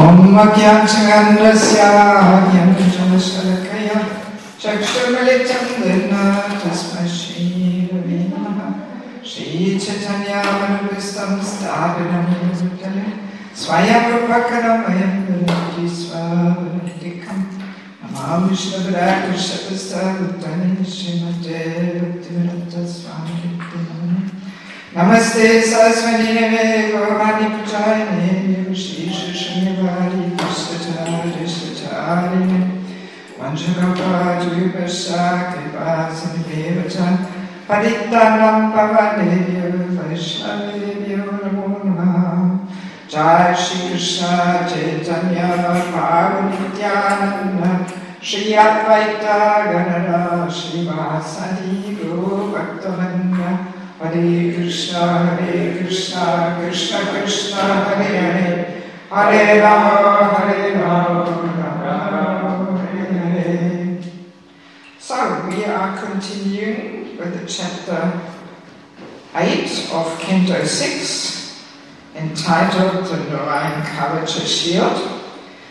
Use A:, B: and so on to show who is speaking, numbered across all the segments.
A: Om Vakyanchangandasya Yanjanashalakaya Chakshurmalitam Dina Tasma Shri Ravi Namaha Shri Chaitanya Manubhistam Sthapanam Yudhale Swayamrupakanam Ayam Swavantikam Namam Vishnapada Krishnapasta Uttani Srimate Bhaktivedanta Swami Namaste Saraswati Neve Gaurani Pujayane Shri Shri Krishnachari Krishnachari Vanchakapa Juyupasha Kripa Sanidevacha Padittanam Pavadevya Vaishnavevya Namo Namaha Jai Shri Krishna Chaitanya Prabhu Nityananda Shri Advaita Ganara Shri Vasadi Guru Bhaktavanna Hare Krishna, Krishna Krishna, Hare Hare, Hare Rama, Rama, Hare Hare. So we are continuing with the chapter 8 of Canto 6, entitled The Narayan Kavacha Shield,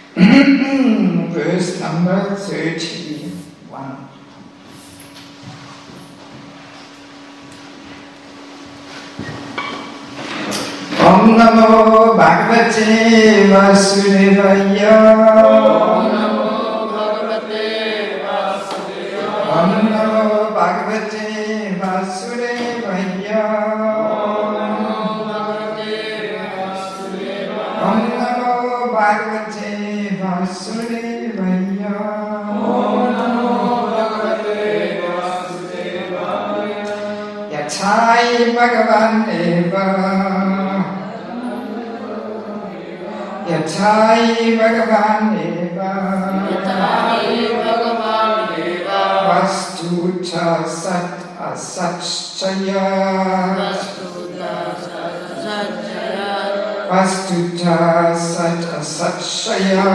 A: verse number 31. Om Namo Bhagavate Vasudevaya. Om Namo Bhagavate Vasudevaya. Om Namo Bhagavate Vasudevaya. Om Namo Bhagavate Vasudevaya. Om Namo Bhagavate Vasudevaya. Yathai Bhagavan Eva. Yathai Bhagavan Eva Vastuta Sat Asatchaya Vastuta Sat Asatchaya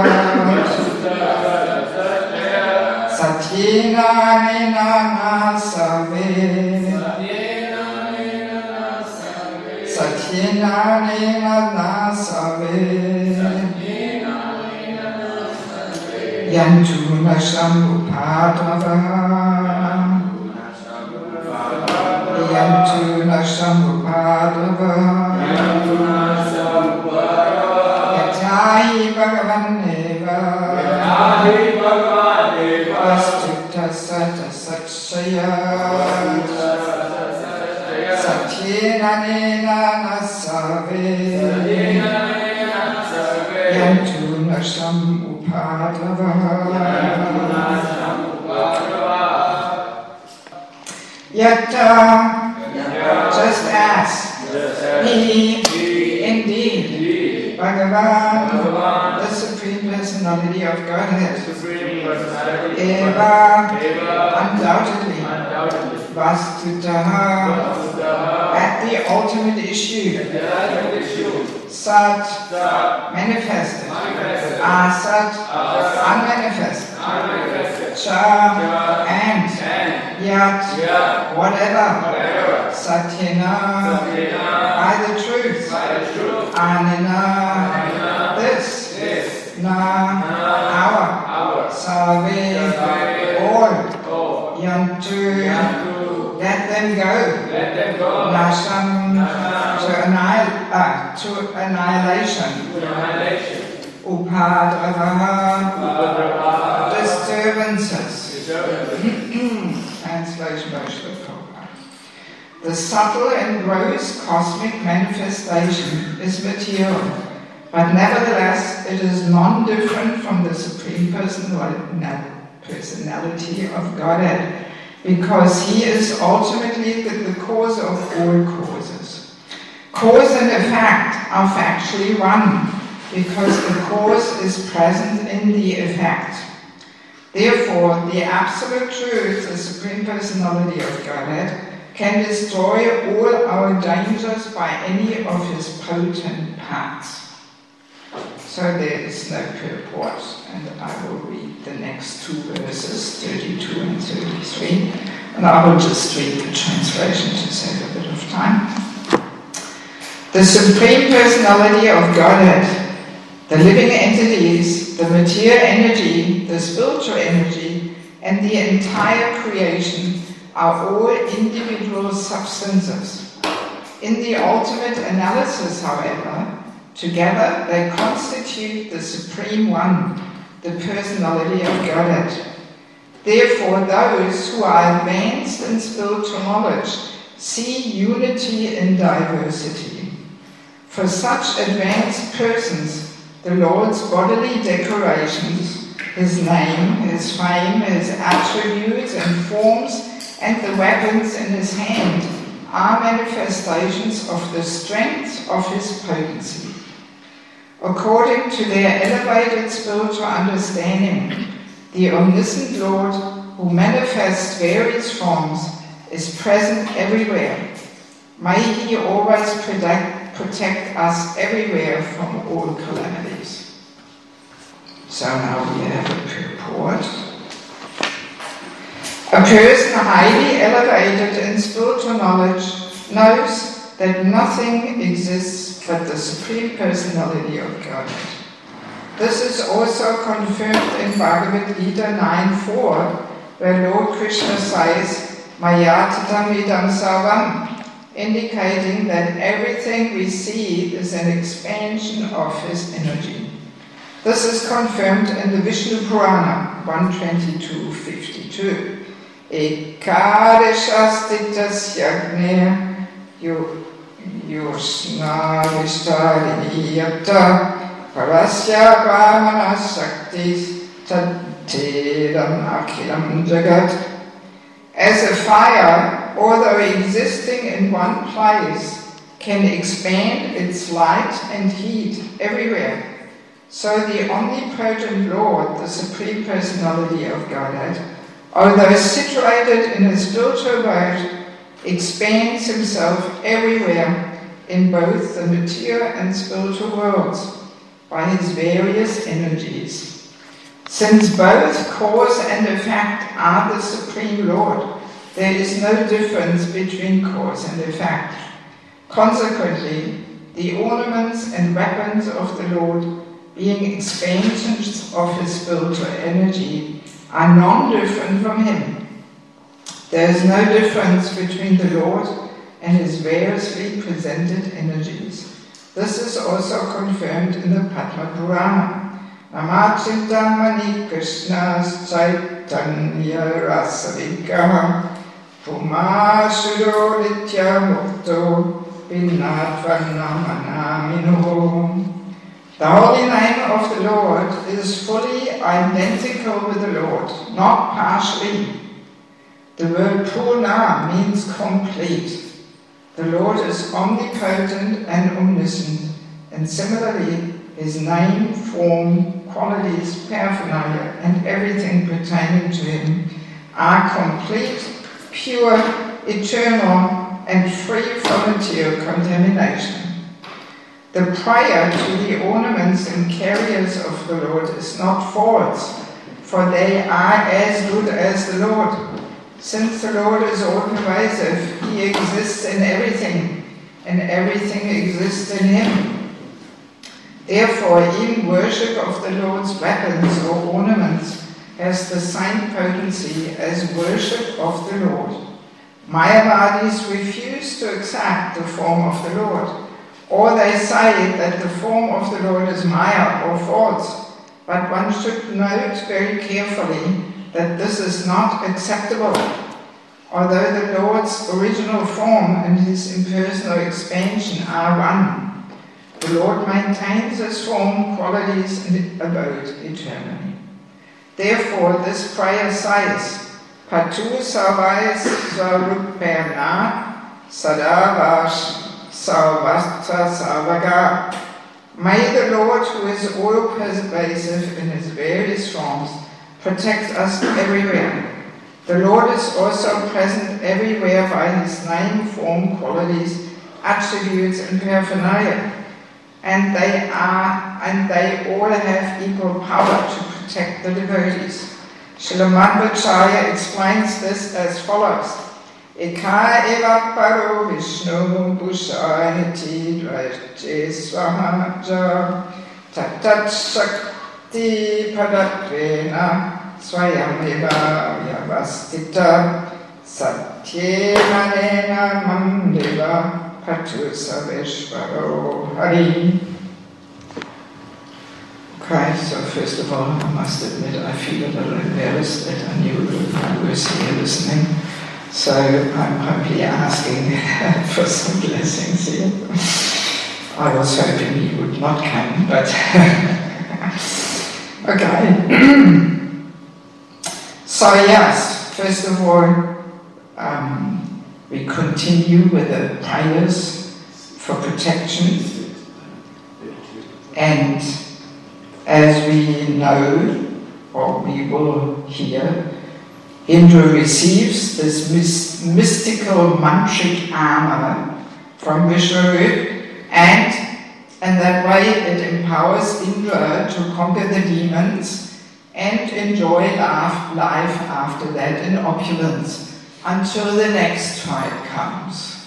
A: Satyena Nena Save Satyena Nena Save Yantuna Shambhupadava Yantuna Shambhupadava Yathai Bhagavan Eva Vastuta Sata Satchaya Satyena Nena Save Yantuna Shambhupadava Yatta, just as He, indeed, Bhagavan, the Supreme Personality of Godhead, Eva, undoubtedly, Vastutaha, at the ultimate issue, Sat, manifested, Asat, unmanifested, Cha, and Yat, whatever, Satyena, by the truth, Anana, this, Na, our, Save, all, Yantu, let them go, Nasham, to annihilation, Upadraha, disturbances. Translation by Srila Prabhupada. The subtle and gross cosmic manifestation is material, but nevertheless it is non-different from the Supreme Personality of Godhead, because He is ultimately the cause of all causes. Cause and effect are factually one, because the cause is present in the effect. Therefore, the Absolute Truth, the Supreme Personality of Godhead, can destroy all our dangers by any of His potent parts. So there is no purport, and I will read the next two verses, 32 and 33, and I will just read the translation to save a bit of time. The Supreme Personality of Godhead, The living entities, the material energy, the spiritual energy, and the entire creation are all individual substances. In the ultimate analysis, however, together they constitute the Supreme One, the personality of Godhead. Therefore, those who are advanced in spiritual knowledge see unity in diversity. For such advanced persons, the Lord's bodily decorations, His name, His fame, His attributes and forms, and the weapons in His hand are manifestations of the strength of His potency. According to their elevated spiritual understanding, the omniscient Lord, who manifests various forms, is present everywhere. May He always protect us everywhere from all calamities. So now we have a purport. A person highly elevated in spiritual knowledge knows that nothing exists but the Supreme Personality of Godhead. This is also confirmed in Bhagavad Gita 9.4, where Lord Krishna says, Maya tatamidam sarvam, indicating that everything we see is an expansion of His energy. This is confirmed in the Vishnu Purana 122.52. Ekadeshasthitas yagne yosna vishtariniyata parasya brahmana shaktis tattedam akhilam jagat. As a fire, although existing in one place, can expand its light and heat everywhere, so the omnipotent Lord, the Supreme Personality of Godhead, although situated in a spiritual world, expands Himself everywhere in both the material and spiritual worlds by His various energies. Since both cause and effect are the Supreme Lord, there is no difference between cause and effect. Consequently, the ornaments and weapons of the Lord, being expansions of His spiritual energy, are non-different from Him. There is no difference between the Lord and His variously presented energies. This is also confirmed in the Padma Purana. Namachintamani Krishna's Chaitanya Rasavikaha Pumashuro Nitya Mukto Vinatvannamanamino. The holy name of the Lord is fully identical with the Lord, not partially. The word Purna means complete. The Lord is omnipotent and omniscient, and similarly, His name, form, qualities, paraphernalia, and everything pertaining to Him are complete, pure, eternal, and free from material contamination. The prayer to the ornaments and carriers of the Lord is not false, for they are as good as the Lord. Since the Lord is all-pervasive, He exists in everything, and everything exists in Him. Therefore, even worship of the Lord's weapons or ornaments has the same potency as worship of the Lord. Mayavadis refuse to accept the form of the Lord, or they say that the form of the Lord is Maya or false, but one should note very carefully that this is not acceptable. Although the Lord's original form and His impersonal expansion are one, the Lord maintains His form, qualities, and abode eternally. Therefore, this prayer says, Patu Sarvais Svaruperna Sadavash Sarvasta Sarvaga. May the Lord, who is all-pervasive in His various forms, protect us everywhere. The Lord is also present everywhere by His name, form, qualities, attributes, and paraphernalia. And they all have equal power to protect the devotees. Srila Madhvacharya explains this as follows. Eka eva paro Vishnu bhushaniti dvaite swahaja Tatat Shakti Padatvena Swayameva Vyavastita Satyemanena Mandela Patu Saveshvaro Hari. Okay, so first of all, I must admit I feel a little embarrassed that I knew you was here listening. So I'm humbly asking for some blessings here. I was hoping you would not come, but okay. So yes, first of all, we continue with the prayers for protection, and as we know, or we will hear, Indra receives this mystical mantric armor from Vishnu, and in that way it empowers Indra to conquer the demons and enjoy life after that in opulence until the next fight comes.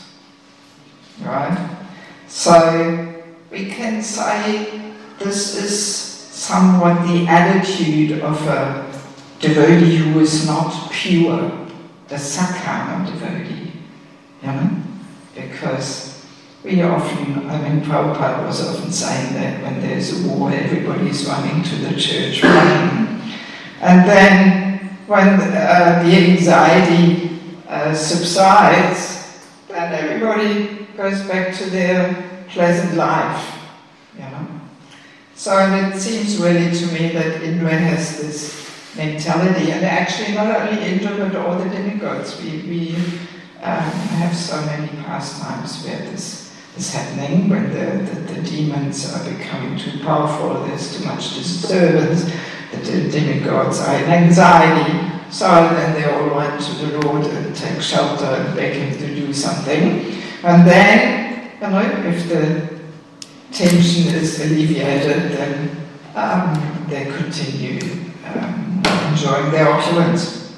A: Right? So we can say this is somewhat the attitude of a devotee who is not pure, the sakama devotee, you know, because we often, Prabhupada was often saying that when there's a war, everybody's running to the church, running. And then when the anxiety subsides, then everybody goes back to their pleasant life, you know. So it seems really to me that Indra has this mentality, and actually not only Indra but all the demigods. We have so many pastimes where this is happening, when the demons are becoming too powerful, there's too much disturbance, the demigods are in anxiety, so then they all run to the Lord and take shelter and beg him to do something. And then, you know, if the tension is alleviated, then they continue enjoying their opulence.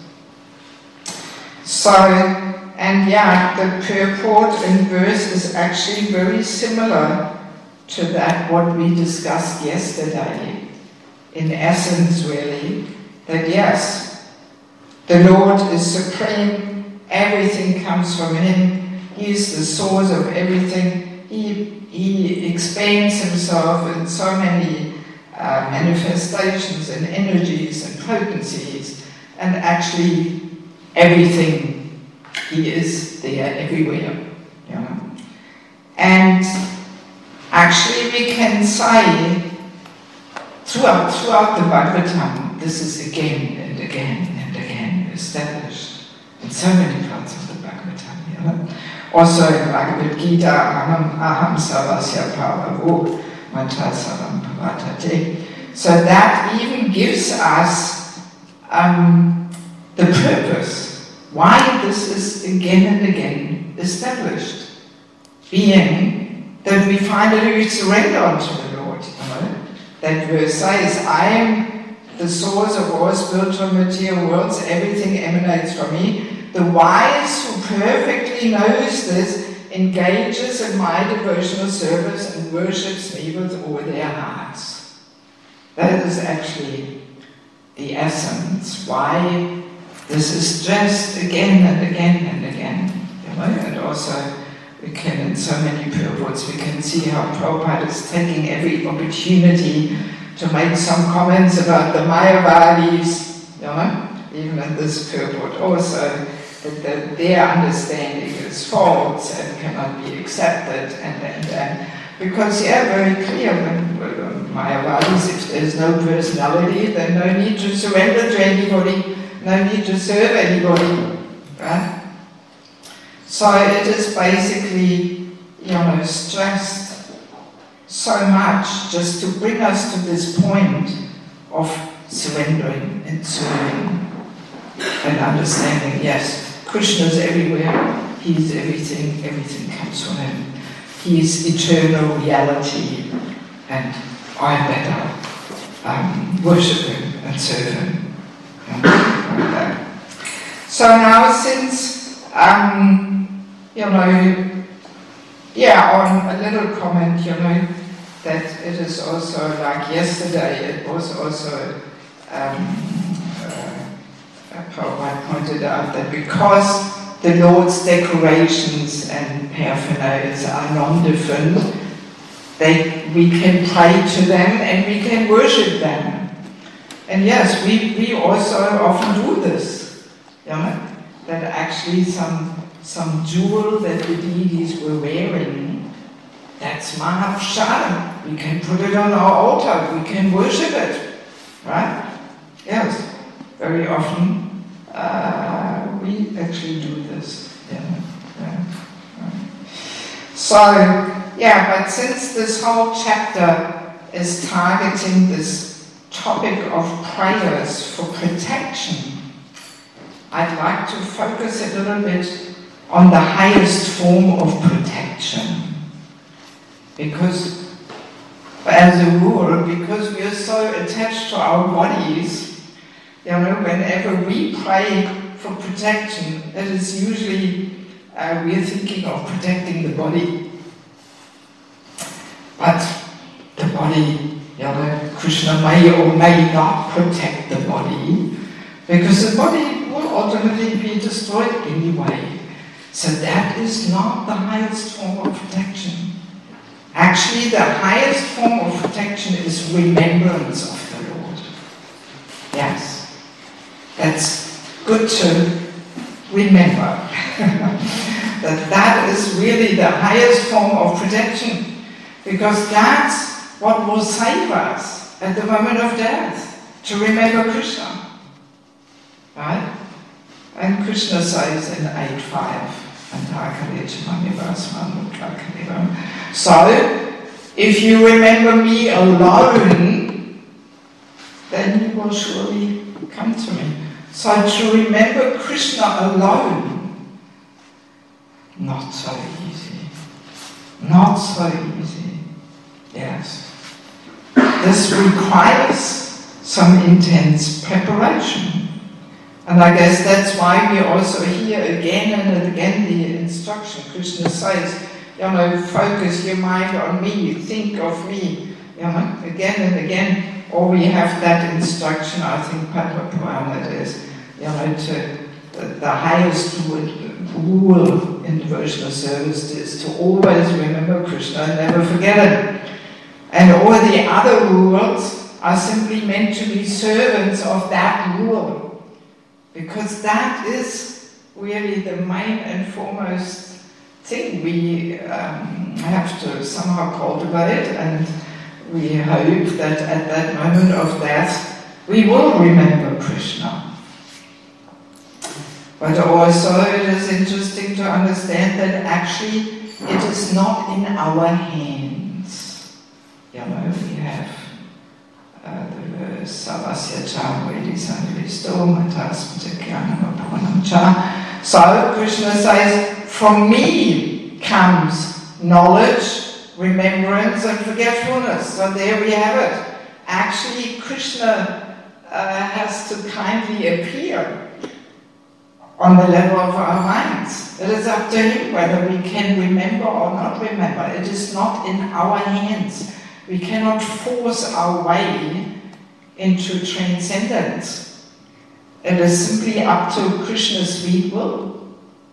A: So, and yeah, the purport in verse is actually very similar to that what we discussed yesterday. In essence, really, that yes, the Lord is supreme, everything comes from Him, He is the source of everything, He expands Himself in so many manifestations and energies and potencies, and actually everything, He is there everywhere, you know. And actually we can say throughout the Bhagavatam, this is again and again and again established in so many parts of the Bhagavatam, you know. Also in Bhagavad Gita, aham sarvasya bhavo mata sarvam bhavatate. So that even gives us the purpose why this is again and again established, being that we finally surrender unto the Lord, you know. That verse says, I am the source of all spiritual material worlds, everything emanates from me. The wise who perfectly knows this engages in my devotional service and worships me with all their hearts. That is actually the essence, why this is stressed again and again and again. You know? And also, we can, in so many purports, we can see how Prabhupada is taking every opportunity to make some comments about the Mayavadis, you know, even in this purport also, that their understanding is false and cannot be accepted, and because, yeah, very clear, when Mayavadis, if there's no personality, then no need to surrender to anybody, no need to serve anybody, right? So it is basically, you know, stressed so much just to bring us to this point of surrendering and serving and understanding, yes, Krishna is everywhere, He is everything, everything comes from Him. He is eternal reality, and I better worship Him and serve Him. Like that. So now, since you know, yeah, on a little comment, you know, that it is also like yesterday, it was also Prabhupada pointed out that because the Lord's decorations and paraphernalia are non-different, we can pray to them and we can worship them. And yes, we also often do this, you know, that actually some jewel that the deities were wearing, that's Mahaprasada. We can put it on our altar, we can worship it, right? Yes, very often we actually do this. So, yeah, but since this whole chapter is targeting this topic of prayers for protection, I'd like to focus a little bit on the highest form of protection. Because, as a rule, because we are so attached to our bodies, you know, whenever we pray for protection, it is usually we are thinking of protecting the body. But the body, you know, Krishna may or may not protect the body, because the body will ultimately be destroyed anyway. So that is not the highest form of protection. Actually, the highest form of protection is remembrance of the Lord. Yes, that's good to remember. that is really the highest form of protection, because that's what will save us at the moment of death, to remember Krishna. Right? And Krishna says in 8.5, so, if you remember me alone, then you will surely come to me. So to remember Krishna alone, not so easy. Not so easy. Yes. This requires some intense preparation. And I guess that's why we also hear again and again the instruction. Krishna says, you know, focus your mind on me, think of me, you know, again and again. Or we have that instruction, I think Padma Purana is, you know, the highest rule in devotional service is to always remember Krishna and never forget it. And all the other rules are simply meant to be servants of that rule. Because that is really the main and foremost thing we have to somehow cultivate, and we hope that at that moment of death we will remember Krishna. But also it is interesting to understand that actually it is not in our hands. You know, we have the verse Savasya cha Vedisandristo Matasmata Jnanam Apunam cha. So Krishna says, from me comes knowledge, remembrance and forgetfulness. So there we have it. Actually Krishna has to kindly appear on the level of our minds. It is up to him whether we can remember or not remember. It is not in our hands. We cannot force our way into transcendence. It is simply up to Krishna's sweet will.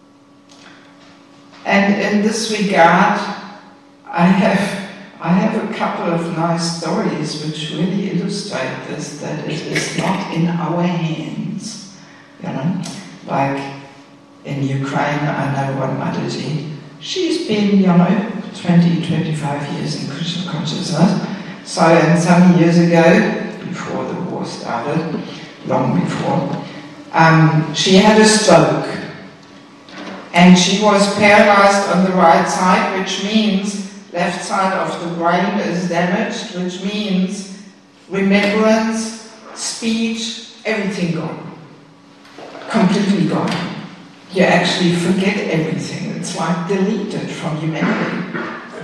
A: And in this regard, I have a couple of nice stories which really illustrate this, that it is not in our hands. You know, like in Ukraine, I know one Mataji, she's been, you know, 20, 25 years in Krishna consciousness. So, and some years ago, before the war started, long before, she had a stroke. And she was paralyzed on the right side, which means left side of the brain is damaged, which means remembrance, speech, everything gone. Completely gone. You actually forget everything. It's like deleted from your memory.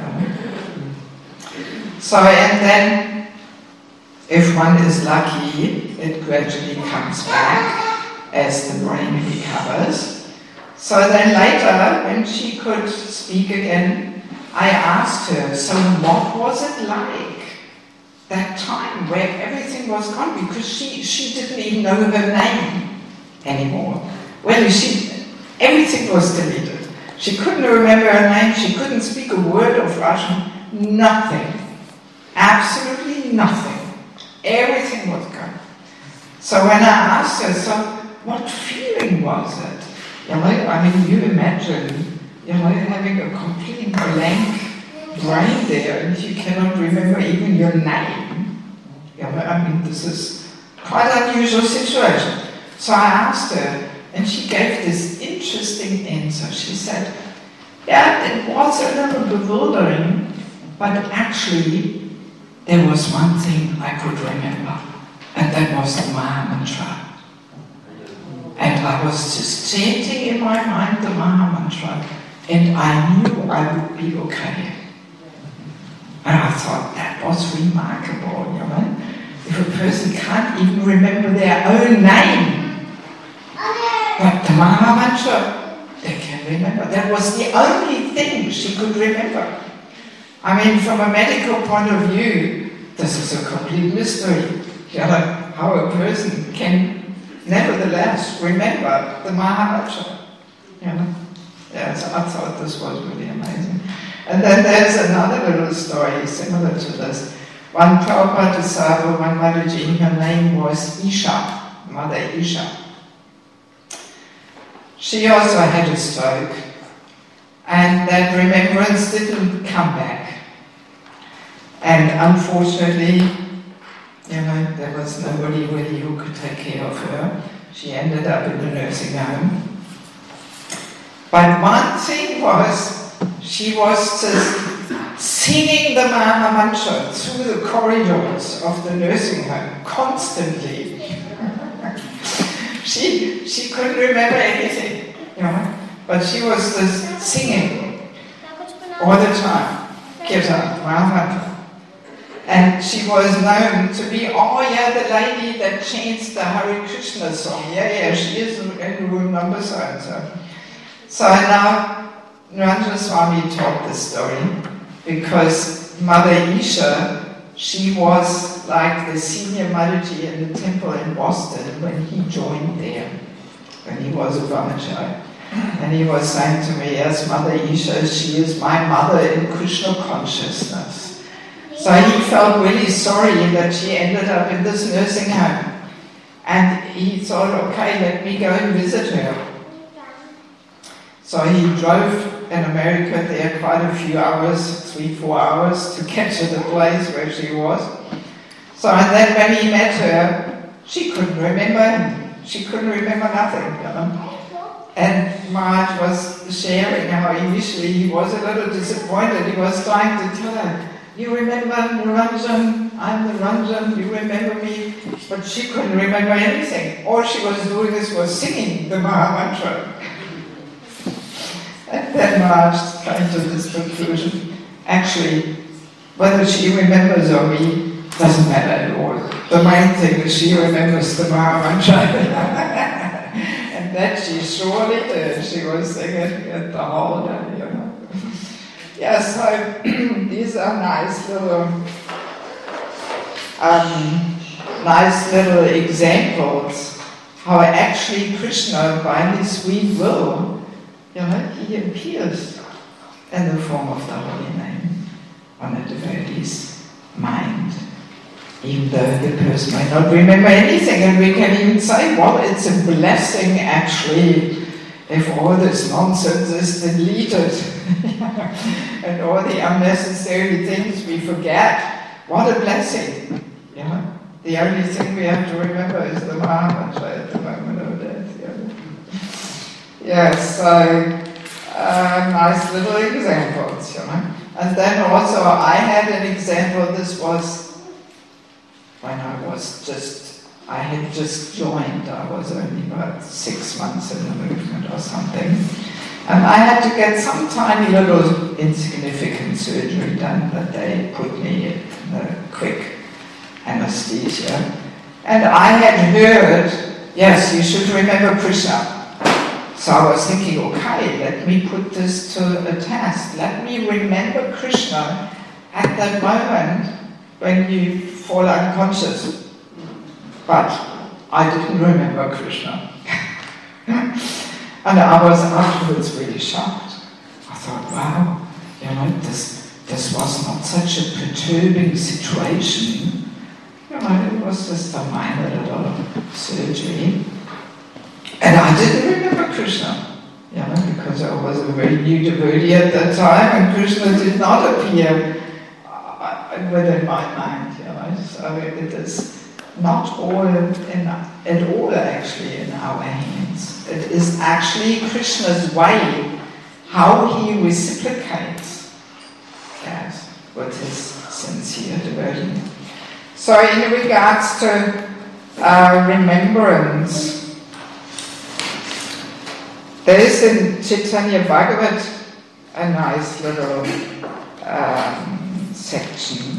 A: So, and then, if one is lucky, it gradually comes back as the brain recovers. So then later, when she could speak again, I asked her, so what was it like, that time where everything was gone? Because she didn't even know her name anymore. Well, everything was deleted. She couldn't remember her name, she couldn't speak a word of Russian, nothing. Absolutely nothing. Everything was gone. So when I asked her, so what feeling was it? You know, I mean, you imagine, you know, having a completely blank brain there and you cannot remember even your name. You know, I mean, this is quite an unusual situation. So I asked her, and she gave this interesting answer. She said, yeah, it was a little bewildering, but actually there was one thing I could remember, and that was the Maha Mantra. And I was just chanting in my mind the Maha Mantra, and I knew I would be okay. And I thought that was remarkable, you know. If a person can't even remember their own name, but the Maha Mantra, they can remember. That was the only thing she could remember. I mean, from a medical point of view, this is a complete mystery. You know, how a person can nevertheless remember the Maha Mantra. You know? Yeah, so I thought this was really amazing. And then there's another little story similar to this. One Prabhupada disciple, one Mataji, her name was Isha, Mother Isha. She also had a stroke, and that remembrance didn't come back. And unfortunately, you know, there was nobody really who could take care of her. She ended up in a nursing home. But one thing was, she was just singing the Maha Mantra through the corridors of the nursing home constantly. She couldn't remember anything, you know, but she was just singing all the time. Kirtan, Maha Mantra. And she was known to be, oh yeah, the lady that chants the Hare Krishna song. Yeah, she is in room number so and so. So now Narendra Swami told this story because Mother Isha, she was like the senior Mataji in the temple in Boston when he joined there, when he was a brahmachari. And he was saying to me, yes, Mother Isha, she is my mother in Krishna consciousness. So he felt really sorry that she ended up in this nursing home. And he thought, okay, let me go and visit her. So he drove in America there quite a few hours, 3-4 hours, to get to the place where she was. So and then when he met her, she couldn't remember him. She couldn't remember nothing, you know. And Maharaj was sharing how initially he was a little disappointed. He was trying to tell her, you remember Niranjan, I'm Niranjan, you remember me? But she couldn't remember anything. All she was doing was singing the Maha Mantra. And then Maharaj came to this conclusion. Actually, whether she remembers or me doesn't matter at all. The main thing is she remembers the Maha Mantra. And that she surely did. She was singing it the whole day, you know. Yeah, so these are nice little examples how actually Krishna, by his sweet will, you know, he appears in the form of the holy name on a devotee's mind. Even though the person may not remember anything, and we can even say, well, it's a blessing actually if all this nonsense is deleted and all the unnecessary things we forget. What a blessing! You know? The only thing we have to remember is the Maha Mantra at the moment of death. Yes, so nice little examples, you know. And then also I had an example. This was when I had just joined. I was only about 6 months in the movement or something. And I had to get some tiny little insignificant surgery done that they put me in a quick anesthesia. And I had heard, yes, you should remember Krishna. So I was thinking, okay, let me put this to a test. Let me remember Krishna at that moment when you fall unconscious. But I didn't remember Krishna. And I was afterwards really shocked. I thought, wow, this was not such a perturbing situation. It was just a minor little surgery. And I didn't remember Krishna, because I was a very new devotee at that time, and Krishna did not appear within my mind, So it is not all at all actually in our hands. It is actually Krishna's way, how he reciprocates that with his sincere devotee. So in regards to remembrance, there is in Chaitanya Bhagavat a nice little section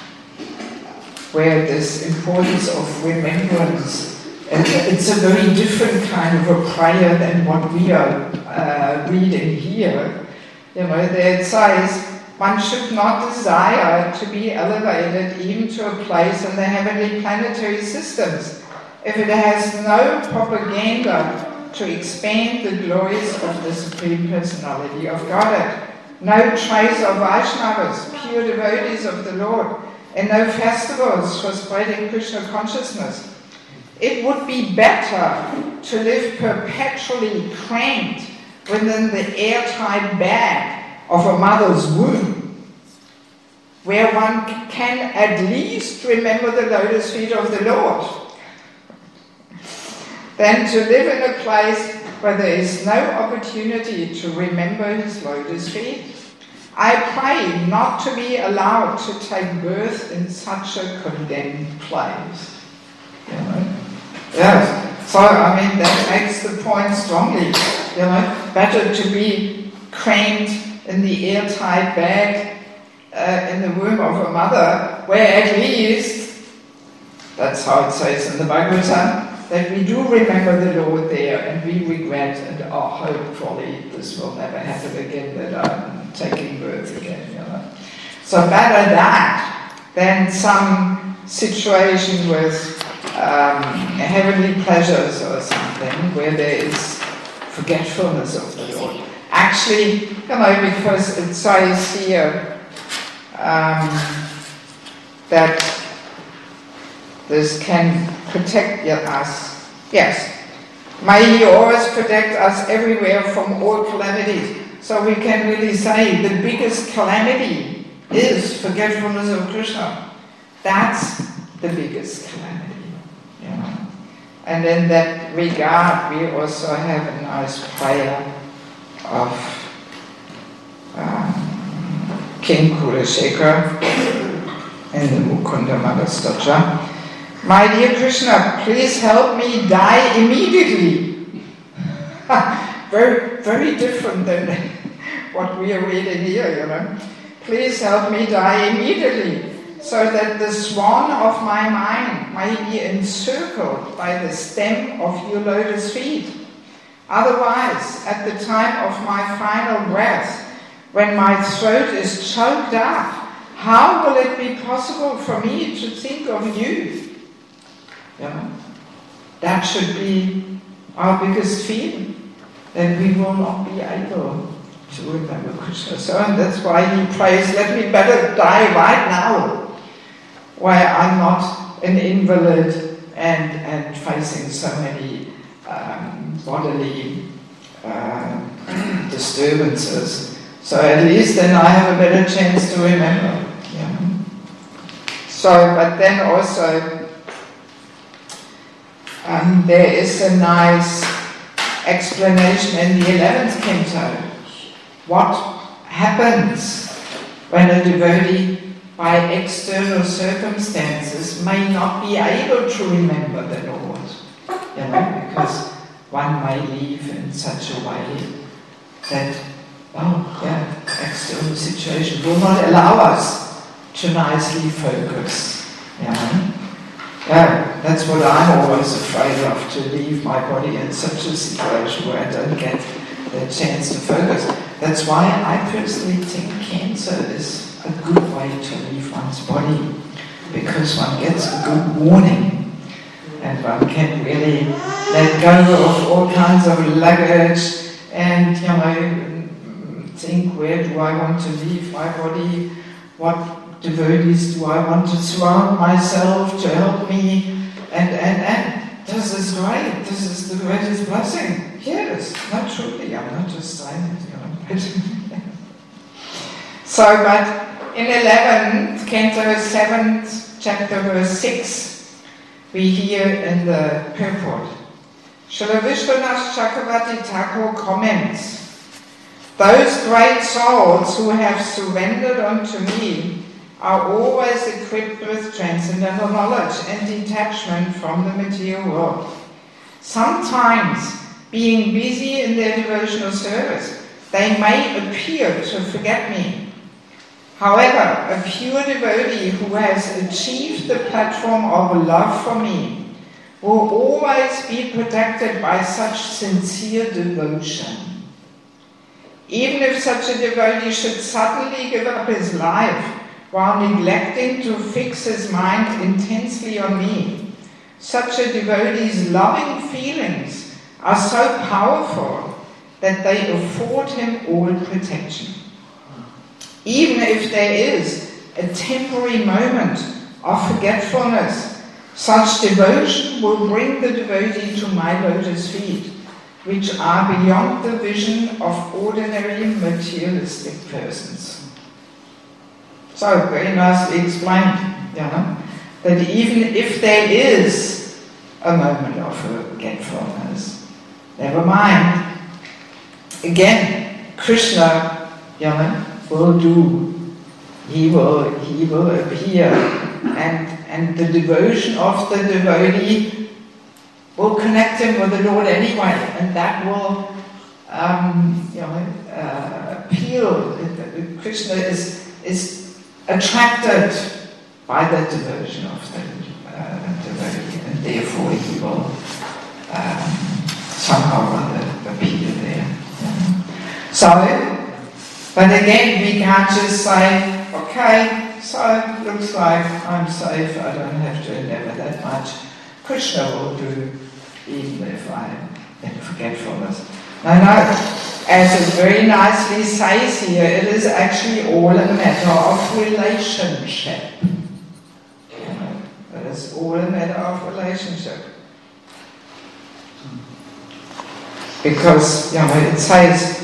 A: where this importance of remembrance, and it's a very different kind of a prayer than what we are reading here. There it says, one should not desire to be elevated even to a place in the heavenly planetary systems if it has no propaganda to expand the glories of the Supreme Personality of Godhead, no trace of Vaishnavas, pure devotees of the Lord, and no festivals for spreading Krishna consciousness. It would be better to live perpetually cramped within the airtight bag of a mother's womb, where one can at least remember the lotus feet of the Lord, than to live in a place where there is no opportunity to remember his lotus feet. I pray not to be allowed to take birth in such a condemned place. Yes. So, that makes the point strongly. Better to be crammed in the airtight bag in the womb of a mother, where at least, that's how it says in the Bhagavatam, that we do remember the Lord there, and we regret and hopefully this will never happen again, that I'm taking birth again. So better that than some situation with heavenly pleasures or something where there is forgetfulness of the Lord. Actually, because it says here that this can protect us. Yes. May he always protect us everywhere from all calamities. So we can really say the biggest calamity is forgetfulness of Krishna. That's the biggest calamity. And in that regard, we also have a nice prayer of King Kulashekar in the Mukunda Magastotra. My dear Krishna, please help me die immediately. Very, very different than what we are reading here, Please help me die immediately, so that the swan of my mind may be encircled by the stem of your lotus feet. Otherwise, at the time of my final breath, when my throat is choked up, how will it be possible for me to think of you? That should be our biggest feeling, that we will not be able to remember Krishna. So, and that's why he prays, let me better die right now, where I'm not an invalid and facing so many bodily disturbances. So at least then I have a better chance to remember. So, but then also, there is a nice explanation in the 11th canto. What happens when a devotee, by external circumstances, may not be able to remember the Lord? Because one may live in such a way that, external situation will not allow us to nicely focus. Yeah, that's what I'm always afraid of, to leave my body in such a situation where I don't get the chance to focus. That's why I personally think cancer is a good way to leave one's body, because one gets a good warning and one can really let go of all kinds of luggage and, you know, think, where do I want to leave my body, what devotees do I want to surround myself to help me, and this is great, this is the greatest blessing. Yes, not truly, I'm not just saying it, you know. So, but in 11, Canto 7, chapter verse 6, we hear in the purport, Srila Vishwanath Chakravarti Thakur comments, those great souls who have surrendered unto me are always equipped with transcendental knowledge and detachment from the material world. Sometimes, being busy in their devotional service, they may appear to forget me. However, a pure devotee who has achieved the platform of love for me will always be protected by such sincere devotion. Even if such a devotee should suddenly give up his life while neglecting to fix his mind intensely on me, such a devotee's loving feelings are so powerful that they afford him all protection. Even if there is a temporary moment of forgetfulness, such devotion will bring the devotee to my lotus feet, which are beyond the vision of ordinary materialistic persons. So, very nicely explained, you know, that even if there is a moment of forgetfulness, never mind. Again, Krishna, you know, will do. He will appear, and the devotion of the devotee will connect him with the Lord anyway, and that will, appeal. Krishna is attracted by the devotion of the devotee, and therefore he will somehow or other appear there. So, but again, we can't just say, okay, so it looks like I'm safe, I don't have to endeavor that much. Krishna will do, even if I'm in forgetfulness. No, as it very nicely says here, it is actually all a matter of relationship. It is all a matter of relationship. Because, it says,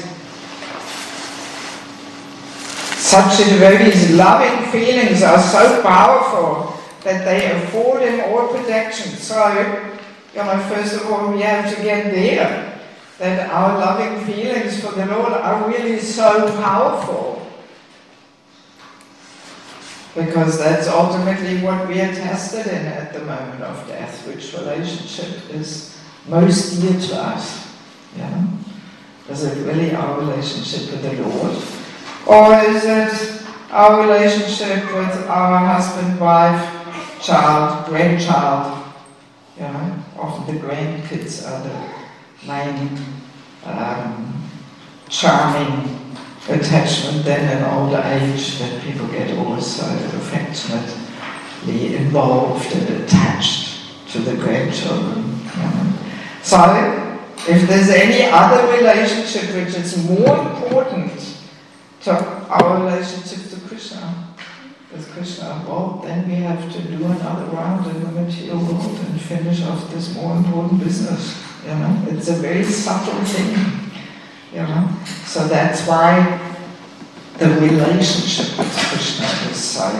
A: such a devotee's loving feelings are so powerful that they afford him all protection. So, first of all, we have to get there, that our loving feelings for the Lord are really so powerful. Because that's ultimately what we are tested in at the moment of death, which relationship is most dear to us. Is it really our relationship with the Lord? Or is it our relationship with our husband, wife, child, grandchild? Often the grandkids are the main charming attachment then in older age, that people get also affectionately involved and attached to the grandchildren. So, if there's any other relationship which is more important to our relationship to Krishna, with Krishna, well, then we have to do another round in the material world and finish off this more important business. It's a very subtle thing. So that's why the relationship with Krishna is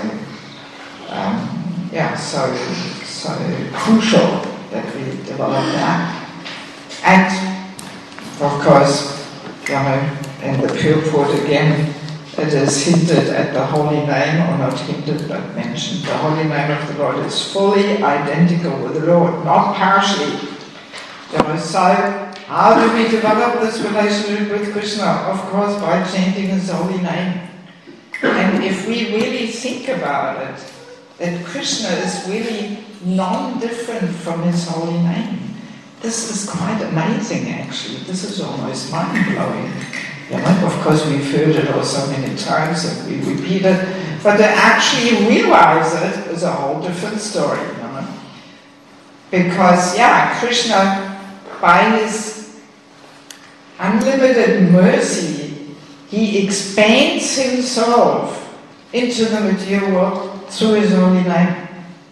A: so crucial that we develop that. And of course, in the purport again, it is hinted at the holy name, or not hinted but mentioned. The holy name of the Lord is fully identical with the Lord, not partially. So how do we develop this relationship with Krishna? Of course, by chanting His holy name. And if we really think about it, that Krishna is really non-different from His holy name. This is quite amazing, actually. This is almost mind-blowing. Of course, we've heard it all so many times and we repeat it, but to actually realize it is a whole different story. Because, Krishna, by His unlimited mercy, He expands Himself into the material world through His holy name.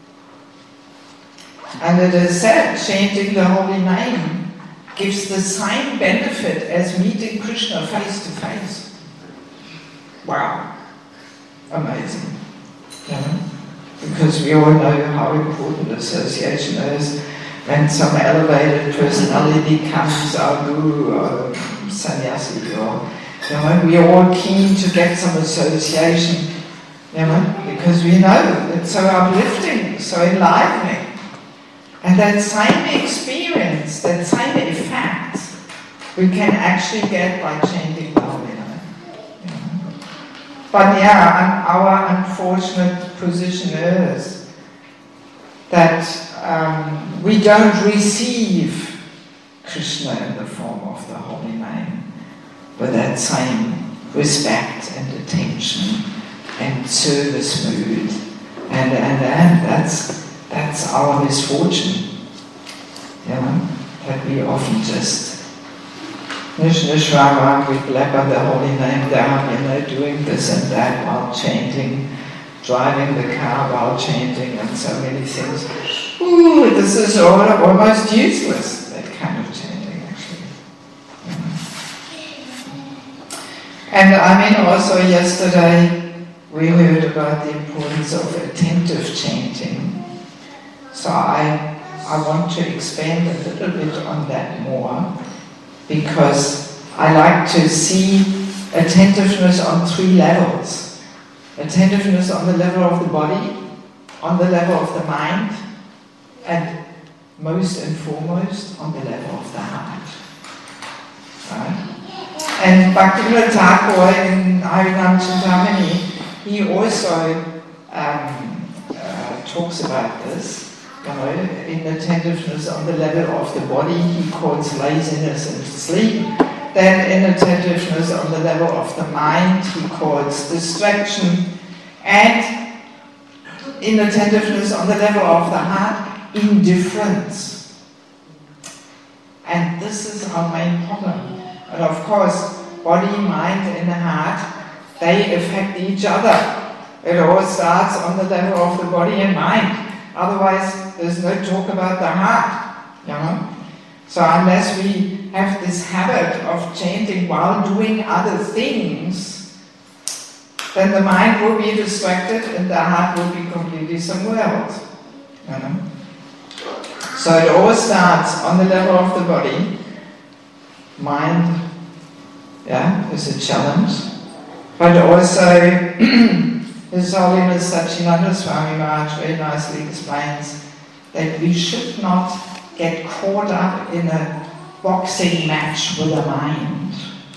A: And it is said, chanting the holy name gives the same benefit as meeting Krishna face to face. Wow. Amazing. Because we all know how important association is. When some elevated personality comes, our guru or sannyasi, or we're all keen to get some association, because we know it's so uplifting, so enlivening. And that same experience, that same effect, we can actually get by chanting the holy name. But our unfortunate position is that we don't receive Krishna in the form of the holy name with that same respect and attention and service mood, and that's our misfortune, that we often just Nishvara, we blabber the holy name down, doing this and that while chanting, driving the car while chanting, and so many things. Ooh, this is almost useless, that kind of chanting, actually. And also yesterday we heard about the importance of attentive chanting. So I want to expand a little bit on that more, because I like to see attentiveness on 3 levels. Attentiveness on the level of the body, on the level of the mind, and most and foremost on the level of the heart. Right? And Bhaktivinoda Thakur in Harinam Chintamani, he also talks about this. In attentiveness on the level of the body, he calls laziness and sleep. Then in attentiveness on the level of the mind, he calls distraction. And in attentiveness on the level of the heart, indifference. And this is our main problem. And of course, body, mind, and the heart, they affect each other. It all starts on the level of the body and mind. Otherwise, there's no talk about the heart, So unless we have this habit of chanting while doing other things, then the mind will be distracted and the heart will be completely somewhere else. So it all starts on the level of the body. Mind, is a challenge. But also, His Holiness Satchidananda Swami Maharaj very nicely explains that we should not get caught up in a boxing match with the mind,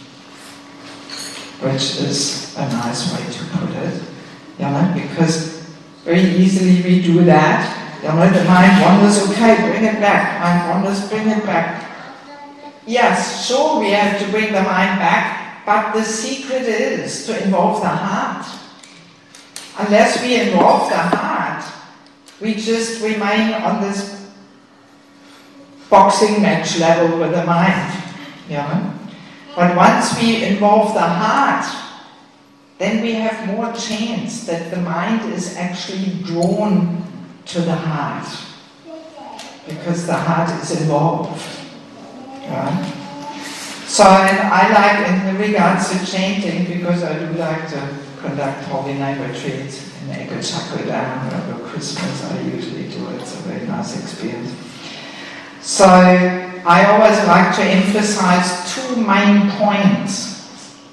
A: which is a nice way to put it, because very easily we do that. The mind wanders, okay, bring it back. Mind wanders, bring it back. Yes, sure, we have to bring the mind back, but the secret is to involve the heart. Unless we involve the heart, we just remain on this boxing match level with the mind. But once we involve the heart, then we have more chance that the mind is actually drawn to the heart, because the heart is involved. So, and I like, in regards to chanting, because I do like to conduct holy name retreats in Ekachakradam over Christmas. I usually do it. It's a very nice experience. So I always like to emphasize 2 main points.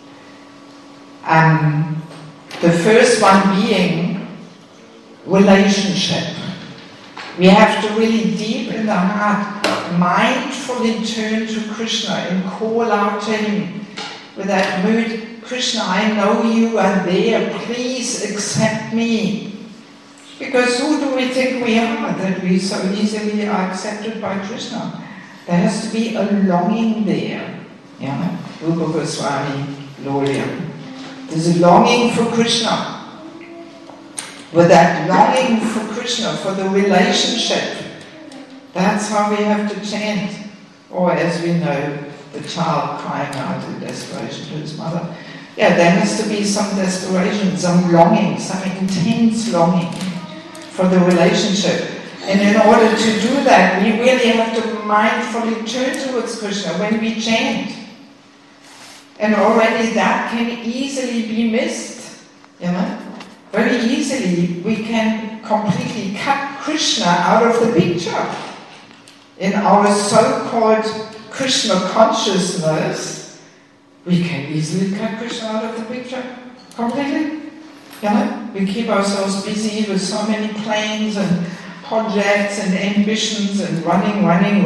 A: The first one being relationship. We have to really deep in the heart mindfully turn to Krishna and call out to Him with that mood, Krishna, I know you are there, please accept me. Because who do we think we are that we so easily are accepted by Krishna? There has to be a longing there. Yeah? Rupa Goswami, Lolya. There's a longing for Krishna. With that longing for Krishna, for the relationship, that's how we have to chant. Or as we know, the child crying out in desperation to his mother. Yeah, there has to be some desperation, some longing, some intense longing for the relationship. And in order to do that, we really have to mindfully turn towards Krishna when we chant. And already that can easily be missed, you know. Very easily we can completely cut Krishna out of the picture. In our so-called Krishna consciousness, we can easily cut Krishna out of the picture completely. You know, we keep ourselves busy with so many plans and projects and ambitions and running.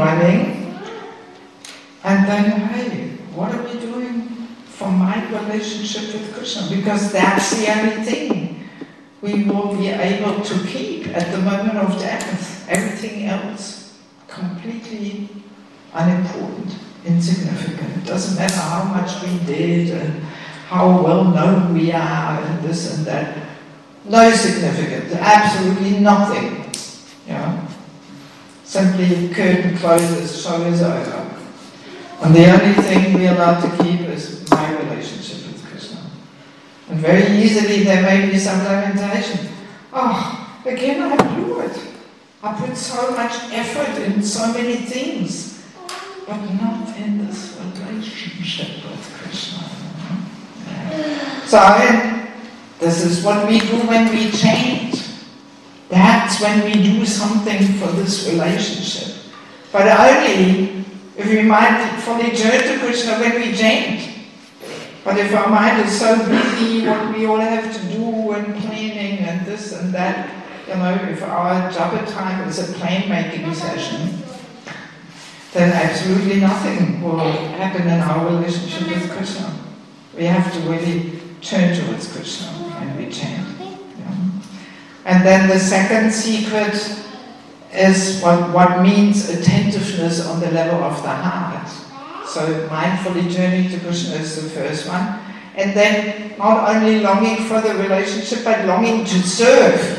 A: And then, hey, what are we doing for my relationship with Krishna? Because that's the only thing we will be able to keep at the moment of death. Everything else completely unimportant, insignificant. It doesn't matter how much we did and how well known we are and this and that. No significance, absolutely nothing. You know? Simply curtain closes, show is over. And the only thing we're allowed to keep is my relationship with Krishna. And very easily there may be some lamentation. Oh, again I blew it. I put so much effort in so many things, but not in this relationship with Krishna. Yeah. So this is what we do when we chant. That's when we do something for this relationship. But only if we mindfully turn to Krishna when we chant. But if our mind is so busy, what we all have to do and planning and this and that, you know, if our japa time is a plan-making session, then absolutely nothing will happen in our relationship with Krishna. We have to really turn towards Krishna and we chant. Yeah. And then the second secret is what means attentiveness on the level of the heart. So mindfully turning to Krishna is the first one. And then not only longing for the relationship, but longing to serve.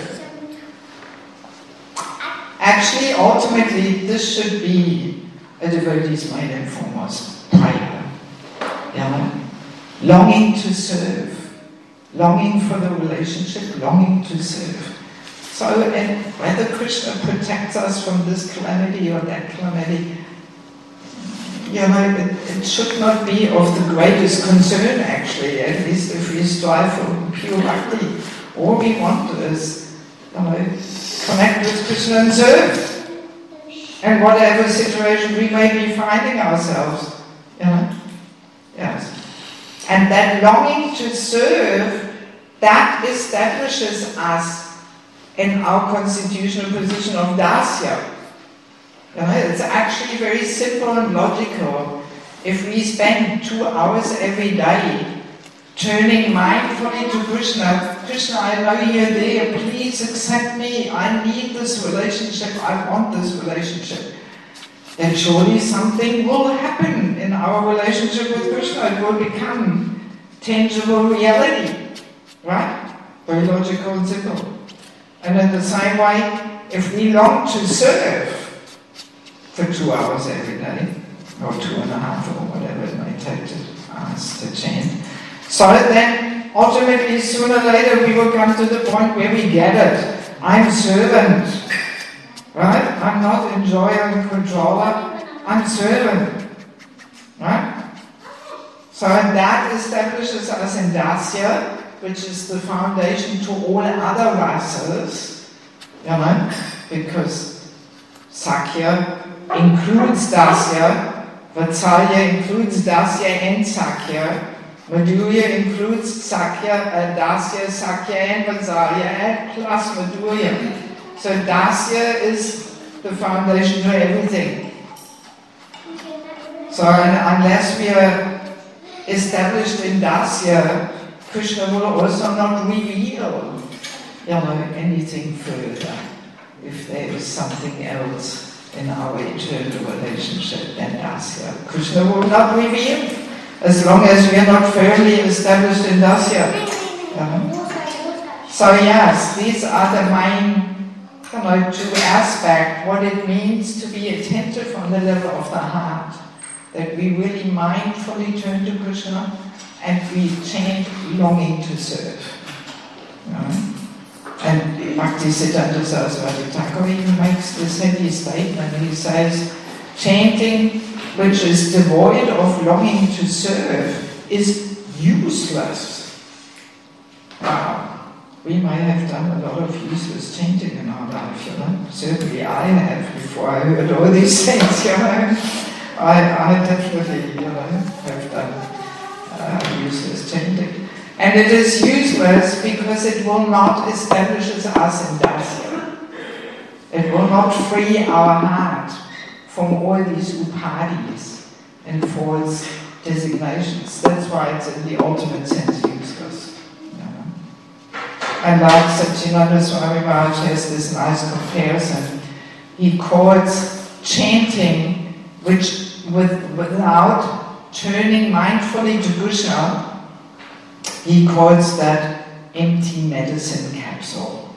A: Actually, ultimately, this should be a devotee's main and foremost prayer. Yeah? Longing to serve. Longing for the relationship, longing to serve. So, and whether Krishna protects us from this calamity or that calamity, you know, it should not be of the greatest concern, actually, at least if we strive for pure bhakti. All we want is, you know, connect with Krishna and serve. And whatever situation we may be finding ourselves, you know. Yes. And that longing to serve, that establishes us in our constitutional position of dasya. You know, it's actually very simple and logical. If we spend 2 hours every day turning mindfully to Krishna, Krishna, I know you're there, please accept me, I need this relationship, I want this relationship, then surely something will happen in our relationship with Krishna. It will become tangible reality. Right? Very logical and simple. And in the same way, if we long to serve for 2 hours every day, or 2.5 or whatever it may take us to chant, so then ultimately sooner or later we will come to the point where we get it. I'm servant. Right? I'm not enjoyer and controller. I'm servant. Right? So that establishes us in dasya, which is the foundation to all other rasas, you know, because Sakya includes dasya, Vatsalya includes dasya and Sakya, Madhurya includes Sakya, Dasya, Sakya and Vatsalya, and plus Madhurya. So dasya is the foundation to everything. So unless we are established in dasya, Krishna will also not reveal anything further, if there is something else in our eternal relationship than Dasya. Krishna will not reveal as long as we are not firmly established in Dasya. So yes, these are the main two aspects, what it means to be attentive on the level of the heart, that we really mindfully turn to Krishna and we chant longing to serve. And Bhaktisiddhanta Saraswati Thakur even makes this heavy statement. He says, chanting which is devoid of longing to serve is useless. Wow. We may have done a lot of useless chanting in our life, Certainly I have before I heard all these things, I definitely, have done useless chanting. And it is useless because it will not establish us in Dasya. It will not free our heart from all these upadhis and false designations. That's why it's in the ultimate sense useless. And like Satyananda Swami Maharaj has this nice comparison. He calls chanting without turning mindfully to Krishna, he calls that empty medicine capsule.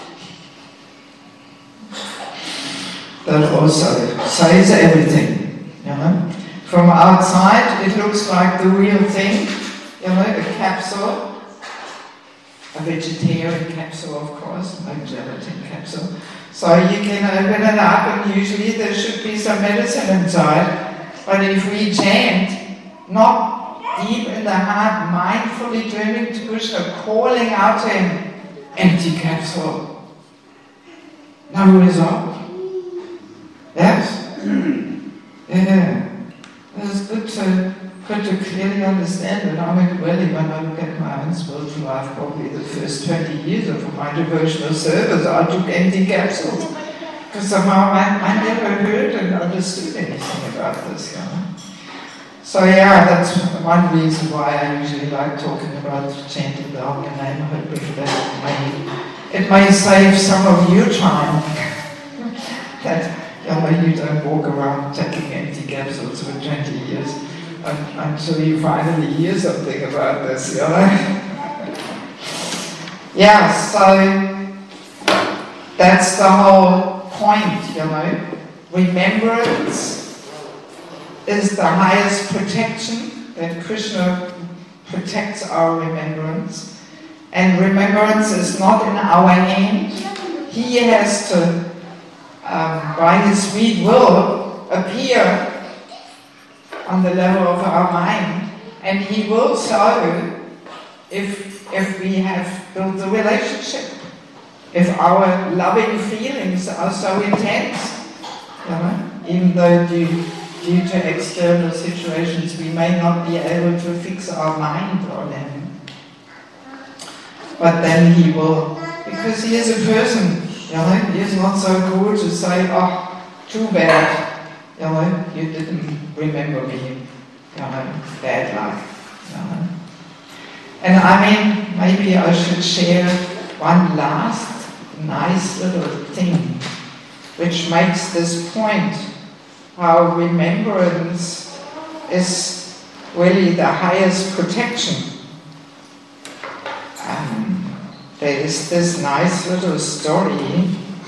A: That also says everything. From outside it looks like the real thing, a capsule. A vegetarian capsule, of course, no gelatin capsule. So you can open it up and usually there should be some medicine inside. But if we chant, not deep in the heart, mindfully turning to Krishna, calling out to him, empty capsule. No result. Yes? Yeah. It's good to clearly understand that. I mean, really, when I look at my own spiritual life, probably the first 20 years of my devotional service, I took empty capsules. Because somehow I never heard and understood anything about this, So yeah, that's one reason why I usually like talking about chanting the Holy Name, hoping that it may save some of your time. That you don't walk around taking empty capsules for 20 years. Until you finally hear something about this, Yeah, so that's the whole point, Remembrance is the highest protection, that Krishna protects our remembrance. And remembrance is not in our hand. He has to, by his sweet will, appear on the level of our mind, and he will so if we have built the relationship, if our loving feelings are so intense, even though due to external situations we may not be able to fix our mind on him, but then he will, because he is a person, he is not so cool to say, oh, too bad, you didn't remember me, bad luck. And I mean, maybe I should share one last nice little thing which makes this point, how remembrance is really the highest protection. There is this nice little story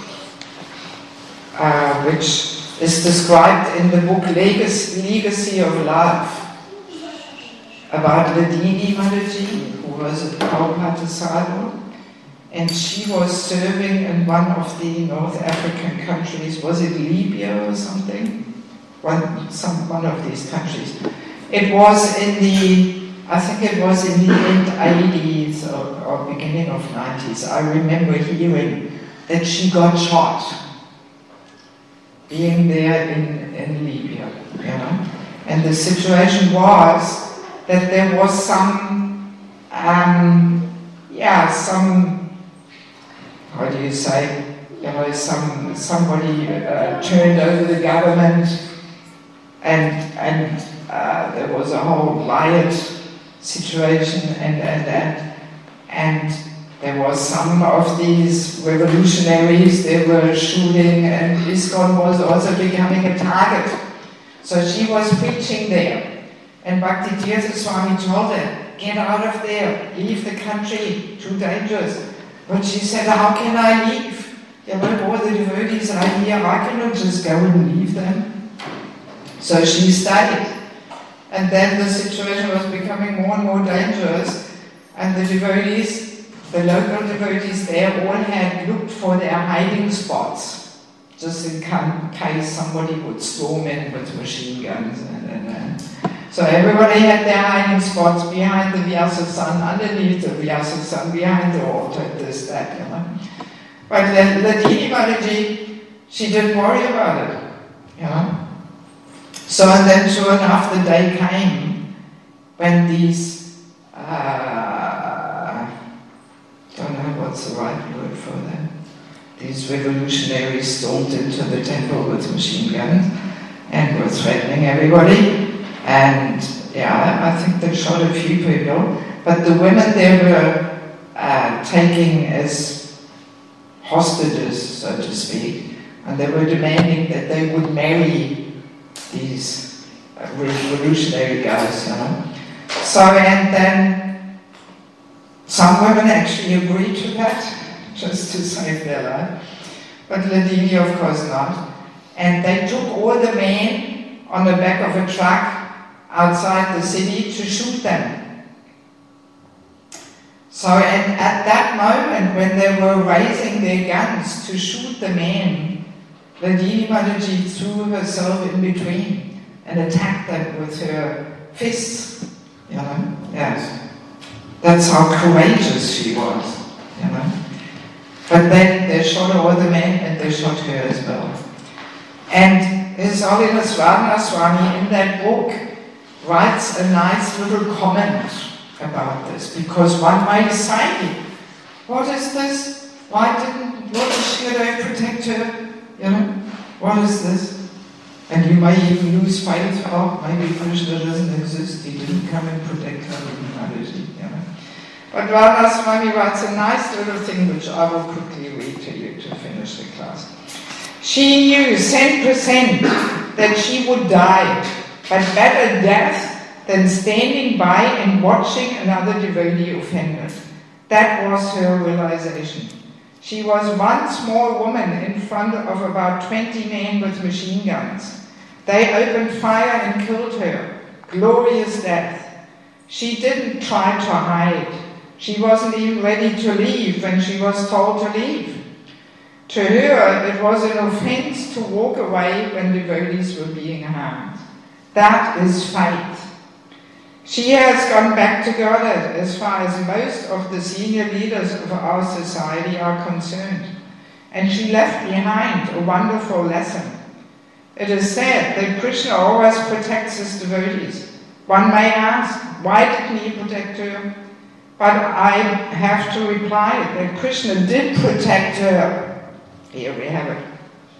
A: which is described in the book Legacy of Love, about Ladini Mataji, who was a Prabhupada sadhu, and she was serving in one of the North African countries. Was it Libya or something? One of these countries. It was I think it was in the end 80s or beginning of 90s. I remember hearing that she got shot being there in Libya, And the situation was that there was some, how do you say, somebody turned over the government, and there was a whole riot situation, and there was some of these revolutionaries, they were shooting, and ISKCON was also becoming a target. So she was preaching there. And Bhaktitirtha Swami told her, get out of there, leave the country, too dangerous. But she said, how can I leave? All the devotees are here, I cannot just go and leave them. So she stayed. And then the situation was becoming more and more dangerous, and the devotees, the local devotees there, all had looked for their hiding spots, just in case somebody would storm in with machine guns. So everybody had their hiding spots behind the Vyasa-san, underneath the Vyasa-san, behind the altar, this, that, But Ladini Mataji, she didn't worry about it, So, and then sure enough, the day came when these, don't know what's the right word for them, these revolutionaries stormed into the temple with machine guns and were threatening everybody. And I think they shot a few people, but the women they were taking as hostages, so to speak, and they were demanding that they would marry these revolutionary guys, So, and then some women actually agreed to that, just to save their life. But Ladini, of course, not. And they took all the men on the back of a truck outside the city to shoot them. So, and at that moment, when they were raising their guns to shoot the men, Ladini Mataji threw herself in between and attacked them with her fists, Yes. That's how courageous she was, But then they shot all the men and they shot her as well. And His Holiness Radhanath Swami in that book writes a nice little comment about this, because one might say, what is this? What is she going to protect her? What is this? And you may even lose faith, maybe Krishna doesn't exist, he didn't come and protect her. But Radhanath Swami writes a nice little thing which I will quickly read to you to finish the class. She knew 100% that she would die, but better death than standing by and watching another devotee offended. That was her realization. She was one small woman in front of about 20 men with machine guns. They opened fire and killed her. Glorious death. She didn't try to hide. She wasn't even ready to leave when she was told to leave. To her, it was an offense to walk away when devotees were being harmed. That is faith. She has gone back to Godhead as far as most of the senior leaders of our society are concerned. And she left behind a wonderful lesson. It is said that Krishna always protects his devotees. One may ask, why didn't he protect her? But I have to reply that Krishna did protect her. Here we have it.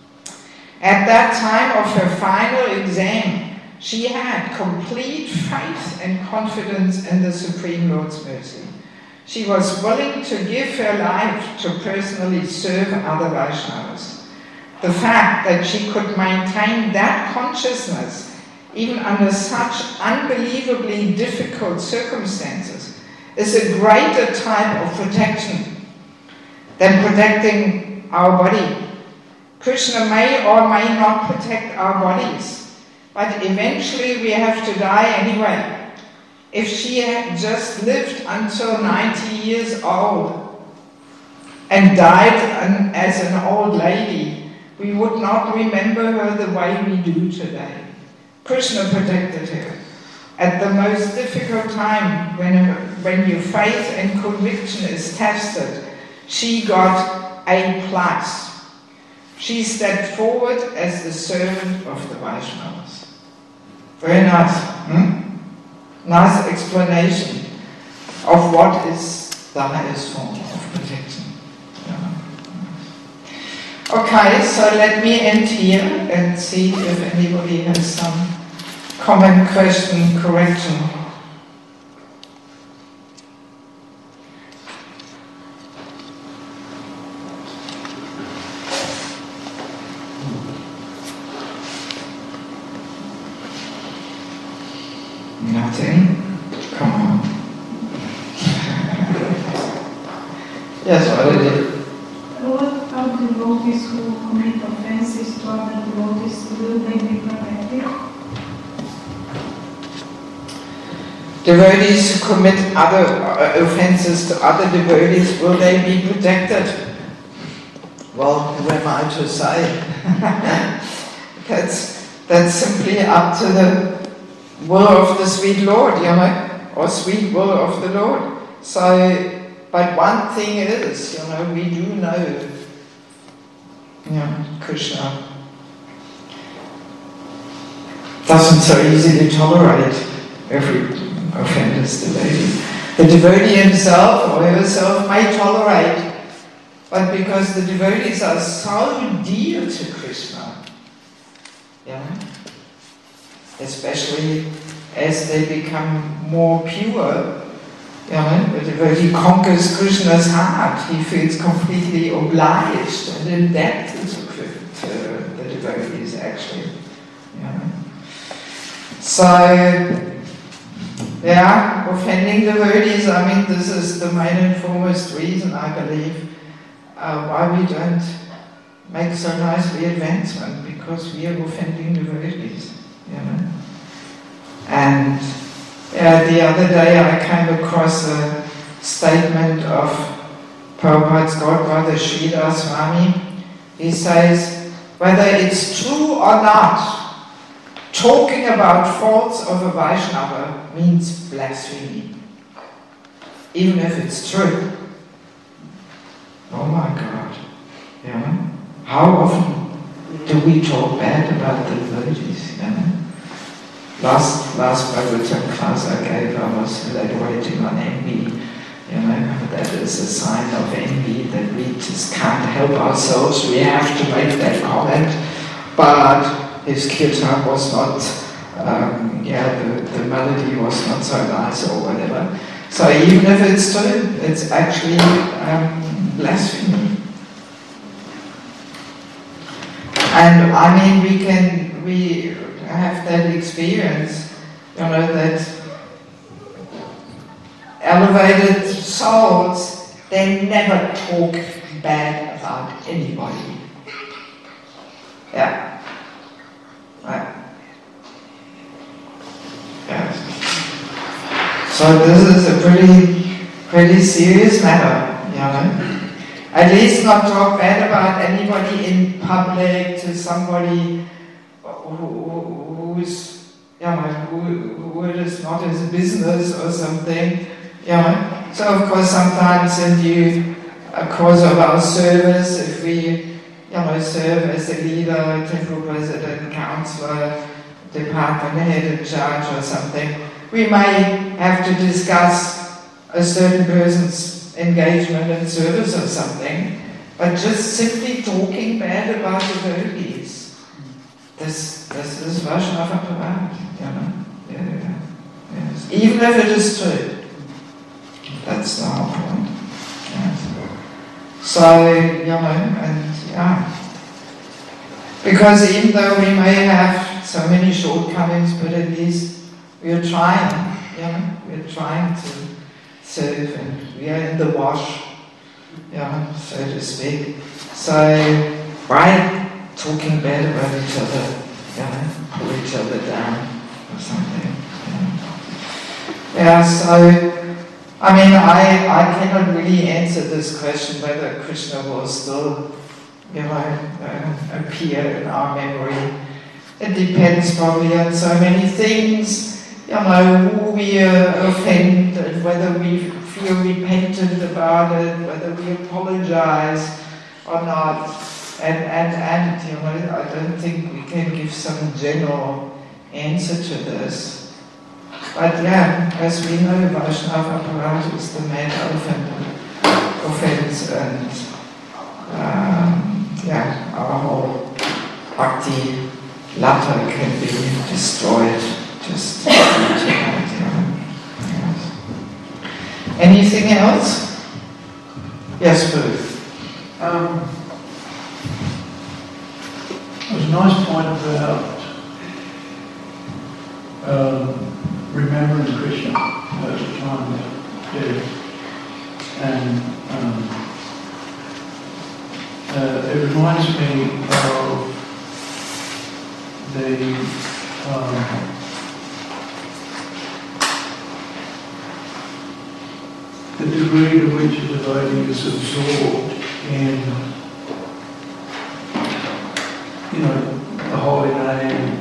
A: At that time of her final exam, she had complete faith and confidence in the Supreme Lord's mercy. She was willing to give her life to personally serve other Vaishnavas. The fact that she could maintain that consciousness, even under such unbelievably difficult circumstances, is a greater type of protection than protecting our body. Krishna may or may not protect our bodies, but eventually we have to die anyway. If she had just lived until 90 years old and died as an old lady, we would not remember her the way we do today. Krishna protected her. At the most difficult time, when your faith and conviction is tested, she got A+. She stepped forward as the servant of the Vaishnavas. Very nice. Nice explanation of what is the highest form of protection. Okay, so let me end here and see if anybody has some comment, question, correction. Nothing? Come on. Yes, what is it?
B: What about devotees who commit offenses to other devotees? Will they be protected?
A: Devotees who commit other offenses to other devotees, will they be protected? Well, who am I to say? That's simply up to the will of the sweet Lord, or sweet will of the Lord. So, but one thing is, we do know, Krishna doesn't so easily tolerate every offender's devotee. The devotee himself or herself may tolerate, but because the devotees are so dear to Krishna, especially as they become more pure, the devotee conquers Krishna's heart. He feels completely obliged and indebted to the devotees, actually. So, offending devotees, this is the main and foremost reason, I believe, why we don't make so nicely advancement, because we are offending devotees, And the other day I came across a statement of Prabhupada's godbrother Sridhar Swami. He says, whether it's true or not, talking about faults of a Vaishnava means blasphemy. Even if it's true. Oh my God. How often do we talk bad about the devotees? Last Bhagavatam class I gave, I was elaborating on envy. That is a sign of envy, that we just can't help ourselves. We have to make that comment. But his kirtan was not, the melody was not so nice or whatever. So even if it's true, it's actually blasphemy. And we have that experience, that elevated souls, they never talk bad about anybody. Yeah. Right. Yes. So this is a pretty serious matter, At least not talk bad about anybody in public to somebody who it is not his business or something. So of course sometimes in due course of our service, if we serve as a leader, temple president, counselor, department head in charge or something, we may have to discuss a certain person's engagement in service or something, but just simply talking bad about the devotees, this is Vaishnava Parad, Yes. Even if it is true. That's the whole point. Yes. So, because even though we may have so many shortcomings, but at least we are trying, we're trying to serve, and we are in the wash, so to speak. So, why talking bad about each other, pull each other down or something? So, I cannot really answer this question whether Krishna will still, appear in our memory. It depends probably on so many things, who we offend, and whether we feel repentant about it, whether we apologize or not. And I don't think we can give some general answer to this. But as we know, Vaishnava Parad is the main offense, and our whole bhakti ladder can be destroyed just tonight. Yes. Anything else? Yes, Ruth.
C: It was a nice point about remembering Krishna at the time of death. And it reminds me of the degree to which a devotee is absorbed in, the holy name,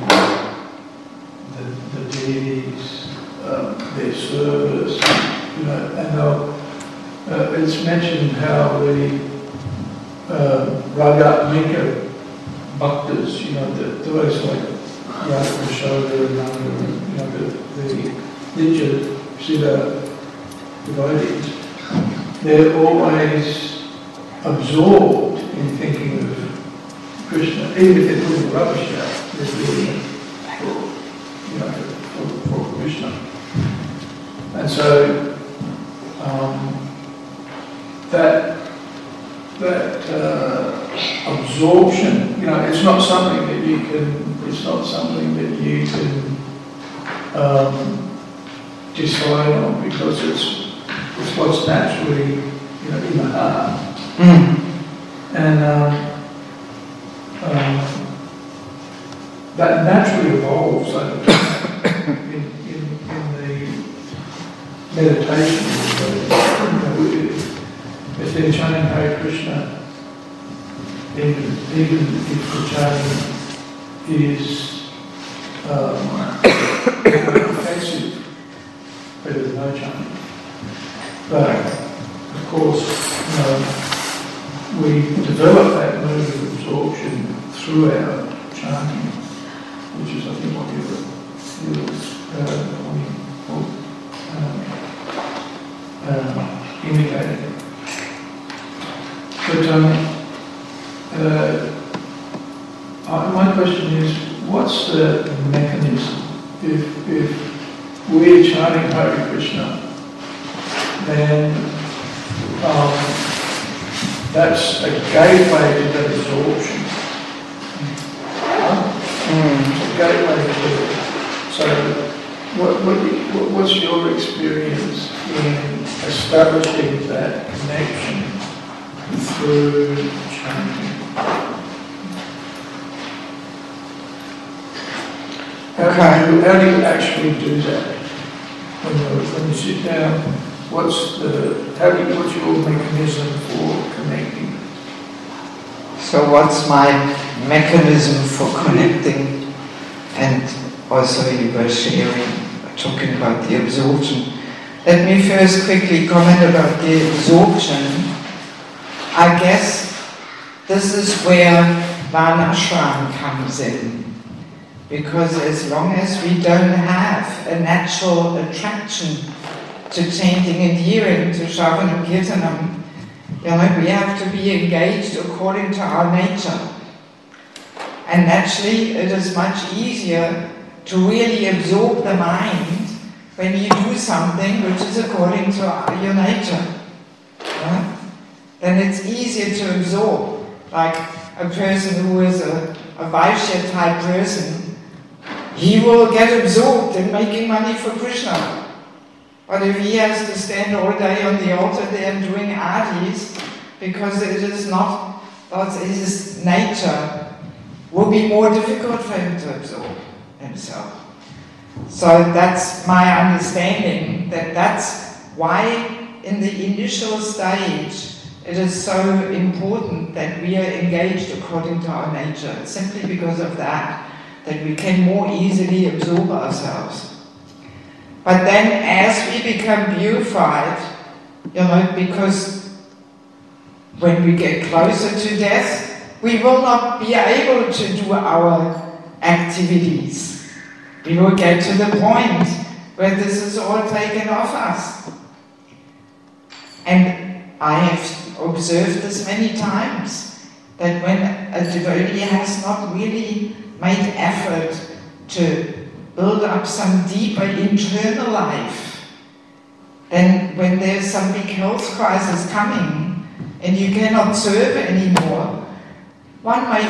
C: the deities, their service, and it's mentioned how the Ragatmika bhaktas, those like Yatra Shoda and the Nitya Siddha devotees, they're always absorbed in thinking of Krishna, even if they're putting rubbish out, they're doing it for Krishna. And so that absorption, it's not something that you can decide on, because it's what's naturally in the heart. And that naturally evolves over time in the meditation. If they're chanting Hare Krishna, even if the chanting is offensive, better than no chanting. But of course, we develop that mode of absorption through our chanting, which is, I think, what you indicated. But my question is, what's the mechanism? If we're chanting Hare Krishna, then that's a gateway to that absorption. It's a gateway to it. So, what's your experience in establishing that connection through chanting? How do you actually do that? When you sit down, what's your mechanism for connecting?
A: So what's my mechanism for connecting? And also you were talking about the absorption. Let me first quickly comment about the absorption. I guess this is where Varnashram comes in. Because as long as we don't have a natural attraction to chanting and hearing, to Shravanam Kirtanam, we have to be engaged according to our nature. And naturally, it is much easier to really absorb the mind when you do something which is according to your nature. Then it's easier to absorb. Like a person who is a Vaishya type person, he will get absorbed in making money for Krishna. But if he has to stand all day on the altar there doing artis, because it is not, that's his nature, will be more difficult for him to absorb himself. So that's my understanding, that's why in the initial stage it is so important that we are engaged according to our nature. It's simply because of that we can more easily absorb ourselves. But then as we become purified, because when we get closer to death, we will not be able to do our activities. We will get to the point where this is all taken off us. And I have observed this many times, that when a devotee has not really made effort to build up some deeper internal life, then when there's some big health crisis coming and you cannot serve anymore, one may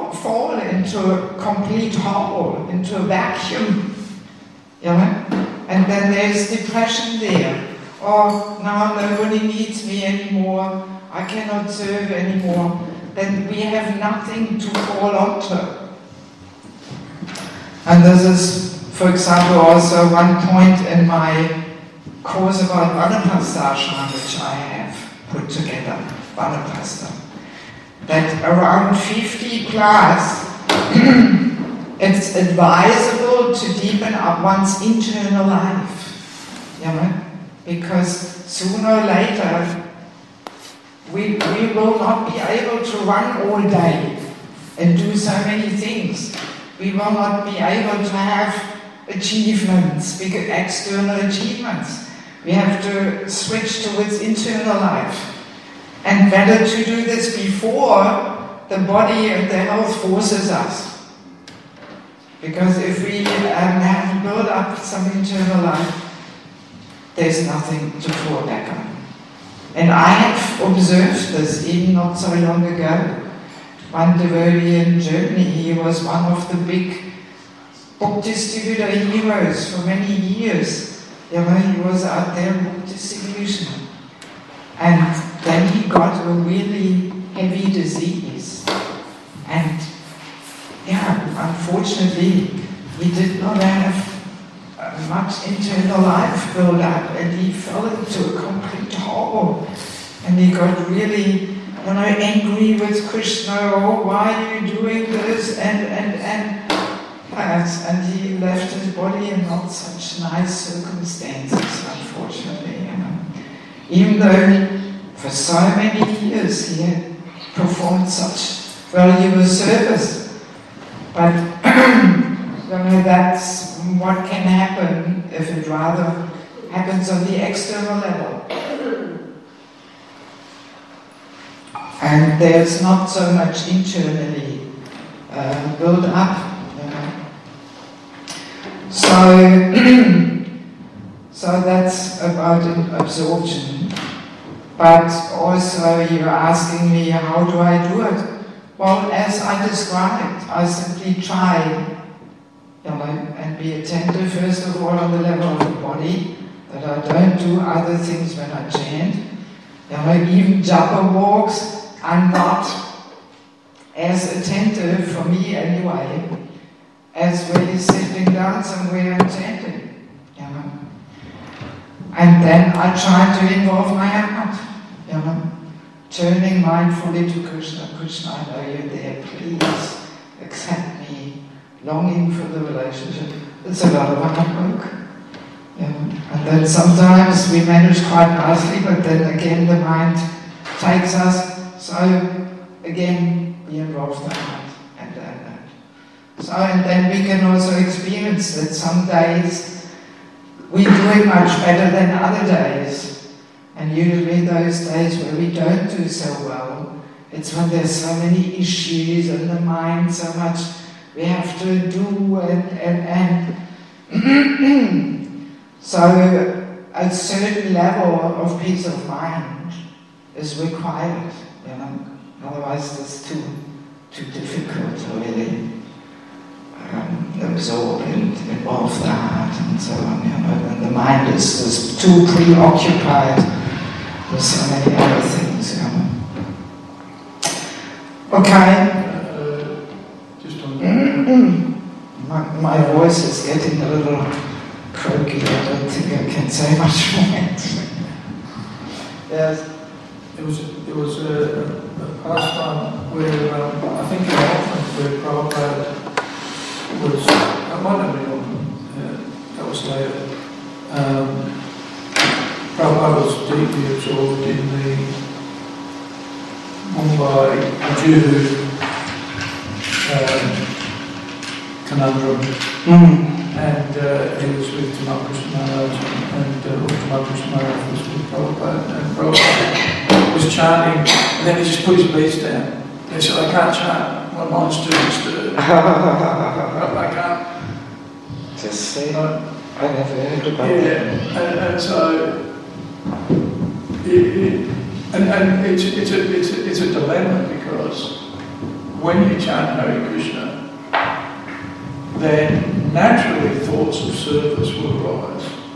A: fall into a complete hole, into a vacuum, and And then there's depression there. Oh, now nobody needs me anymore. I cannot serve anymore. Then we have nothing to fall onto. And this is, for example, also one point in my course about Vanaprastha, which I have put together, Vanaprastha, that around 50 plus, it's advisable to deepen up one's internal life, because sooner or later we will not be able to run all day and do so many things. We will not be able to have achievements, big external achievements. We have to switch towards internal life. And better to do this before the body and the health forces us. Because if we have built up some internal life, there's nothing to fall back on. And I have observed this even not so long ago. One devotee in Germany, he was one of the big book distributor heroes for many years. He was out there in book distribution. And then he got a really heavy disease. And unfortunately, he did not have much internal life built up, and he fell into a complete hole. And he got really, angry with Krishna. Oh, why are you doing this? And he left his body in not such nice circumstances, unfortunately. Even though for so many years he had performed such valuable service. But that's what can happen if it rather happens on the external level. And there's not so much internally built up. So that's about absorption. But also you're asking me, how do I do it? Well, as I described, I simply try, and be attentive first of all on the level of the body, that I don't do other things when I chant. Even japa walks, I'm not as attentive, for me anyway, as when you're sitting down somewhere and chanting. And then I try to involve my heart, turning mindfully to Krishna. Krishna, I know you're there, please accept me, longing for the relationship. It's a lot of hard work. And then sometimes we manage quite nicely, but then again the mind takes us. So again, we involve the heart and then we can also experience that some days we're doing much better than other days. And usually those days where we don't do so well, it's when there's so many issues in the mind, so much we have to do and so a certain level of peace of mind is required, otherwise it's too difficult to really absorb and involve the heart and so on, and the mind is just too preoccupied with so many other things, Okay.
C: Just on that.
A: My voice is getting a little croaky. I don't think I can say much more. Yes.
C: There was a pastime where I think in Auckland where Prabhupada was, I might have been Auckland, that was later. Prabhupada was deeply absorbed in the Mumbai Juhu conundrum. And he was with Tamakkrishna Maharaj, and Tamakkrishna Maharaj was with Prabhupada, and Prabhupada was chanting, and then he just put his beads down. He said, I can't chant, my mind's too disturbed. I can't.
A: Just say, I never heard about that.
C: And so, it's a dilemma, because when you chant Hare Krishna, then naturally thoughts of service will arise.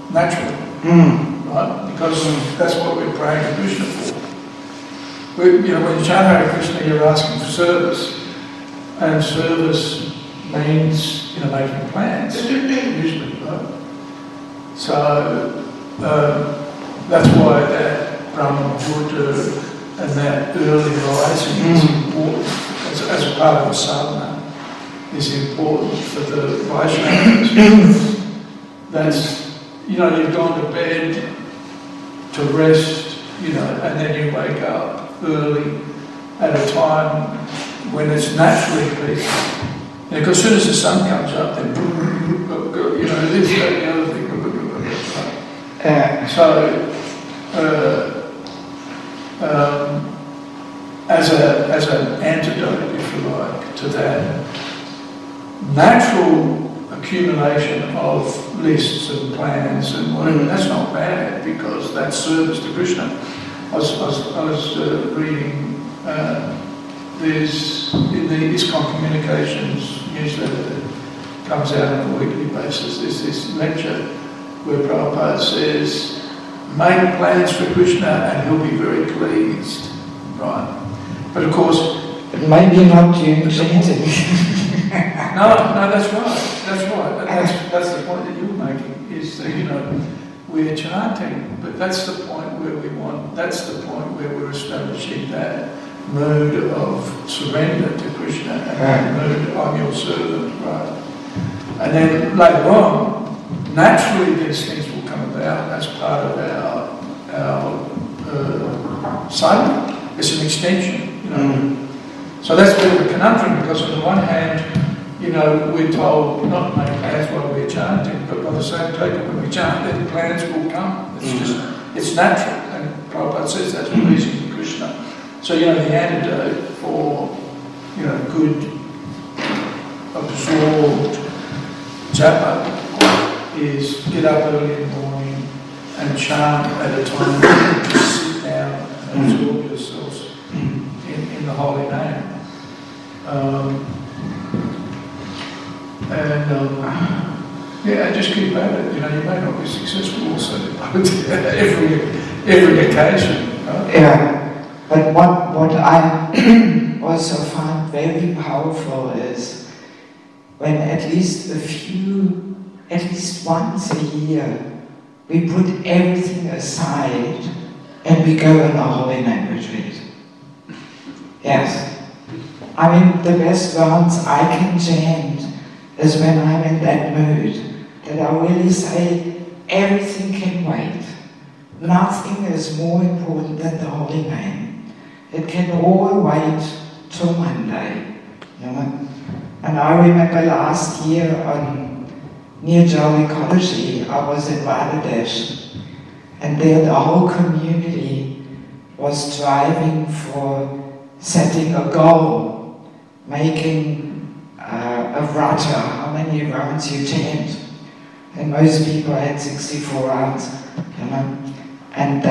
C: naturally, right? Because that's what we're praying to Krishna for. When you chant Hare Krishna, you're asking for service, and service means making plans usually, right? So that's why that Brahma Buddha and that early rising is important as a part of the sadhana. Is important for the Vaishnavas. That's you've gone to bed to rest, and then you wake up early at a time when it's naturally peaceful. Because as soon as the sun comes up, then this, that, the other thing. As an antidote, if you like, to that natural accumulation of lists and plans and whatever, that's not bad because that's service to Krishna. I was reading there's in the ISKCON Communications newsletter that comes out on a weekly basis, there's this lecture where Prabhupada says, make plans for Krishna and he'll be very pleased, right? But of course,
A: maybe not during chanting.
C: No, that's right. That's the point that you're making, is that, we're chanting, but that's the point where we're establishing that mood of surrender to Krishna and that mood, I'm your servant, right? And then later on, naturally these things will come about as part of our sadhana. It's an extension, So that's a bit of a conundrum, because on the one hand, we're told not to make plans while we're chanting, but by the same token, when we chant, then the plans will come. It's natural, and Prabhupada says that's pleasing to Krishna. So, the antidote for, good, absorbed japa is get up early in the morning and chant at a time when you just sit down and absorb yourselves in the holy name. And just keep at it. You may not be successful also every occasion. Right?
A: Yeah, but what I also find very powerful is when at least once a year, we put everything aside and we go on a holy name retreat. Yes. I mean, the best rounds I can chant is when I'm in that mood, that I really say, everything can wait. Nothing is more important than the holy name. It can all wait till Monday, And I remember last year near Jolly Ecology, I was in Bangladesh, and there the whole community was striving for setting a goal, making a vrata, how many rounds you chant. And most people had 64 rounds, and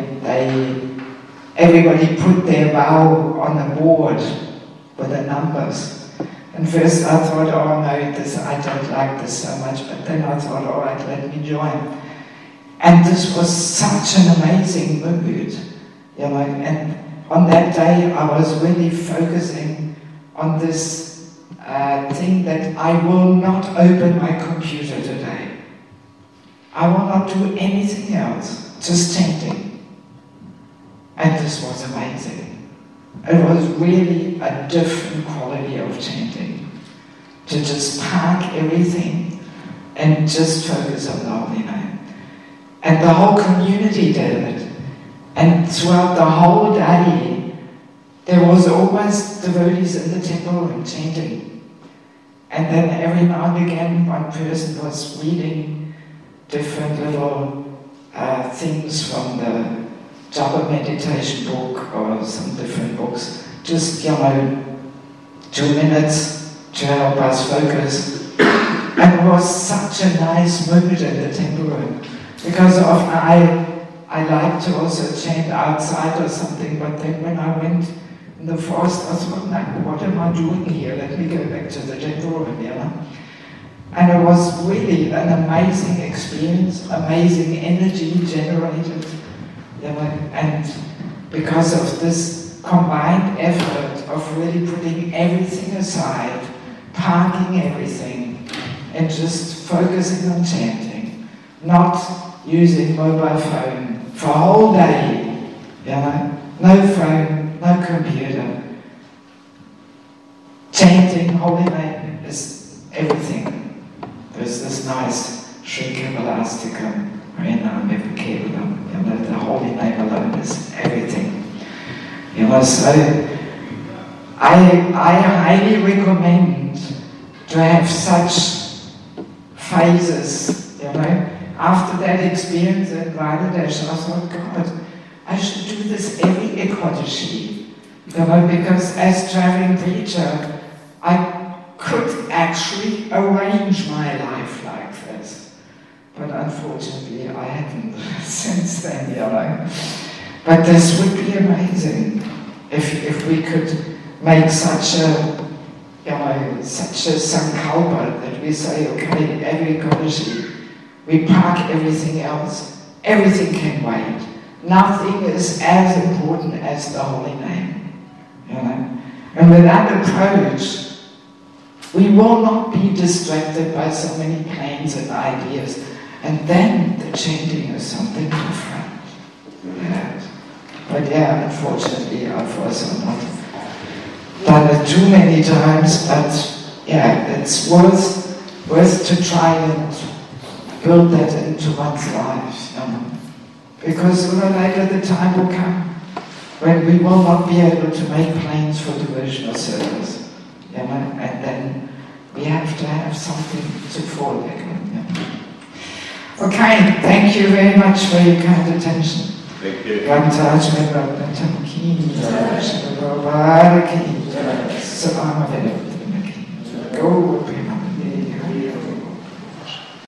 A: everybody put their vow on the board with the numbers. And first I thought, oh no, I don't like this so much, but then I thought, all right, let me join. And this was such an amazing mood, and on that day I was really focusing on this thing that I will not open my computer today. I will not do anything else, just chanting. And this was amazing. It was really a different quality of chanting. To just park everything and just focus on the holy name. And the whole community did it. And throughout the whole day, there was always devotees in the temple and chanting. And then every now and again, one person was reading different little things from the Japa meditation book or some different books. Just, 2 minutes to help us focus. And it was such a nice mood in the temple room. Because often I like to also chant outside or something, but then when I went in the forest, I thought, what am I doing here? Let me go back to the temple room, And it was really an amazing experience, amazing energy generated, you know, and because of this combined effort of really putting everything aside, parking everything, and just focusing on chanting, not using mobile phone for a whole day, you know, no phone, no computer. Chanting holy name is everything. There's this nice Sri Kavalastikam, Harinam Kevalam, you know, the holy name alone is everything. You know, so I highly recommend to have such phases, you know. After that experience in Bangladesh, I thought, God, I should do this every Ekadashi, you know, because as traveling preacher, I could actually arrange my life like this. But unfortunately, I haven't since then, you know. But this would be amazing if we could make such a, you know, such a sankalpa that we say, okay, every Ekadashi, we park everything else, everything can wait. Nothing is as important as the holy name, you know. And with that approach, we will not be distracted by so many plans and ideas. And then the chanting is something different. Yes. But yeah, unfortunately, I've also not done it too many times, but yeah, it's worth to try and build that into one's life. Because sooner or later the time will come when we will not be able to make plans for devotional service. You know, and then we have to have something to fall back on. You know. Okay, thank you very much for your kind attention.
D: Thank you.
A: Go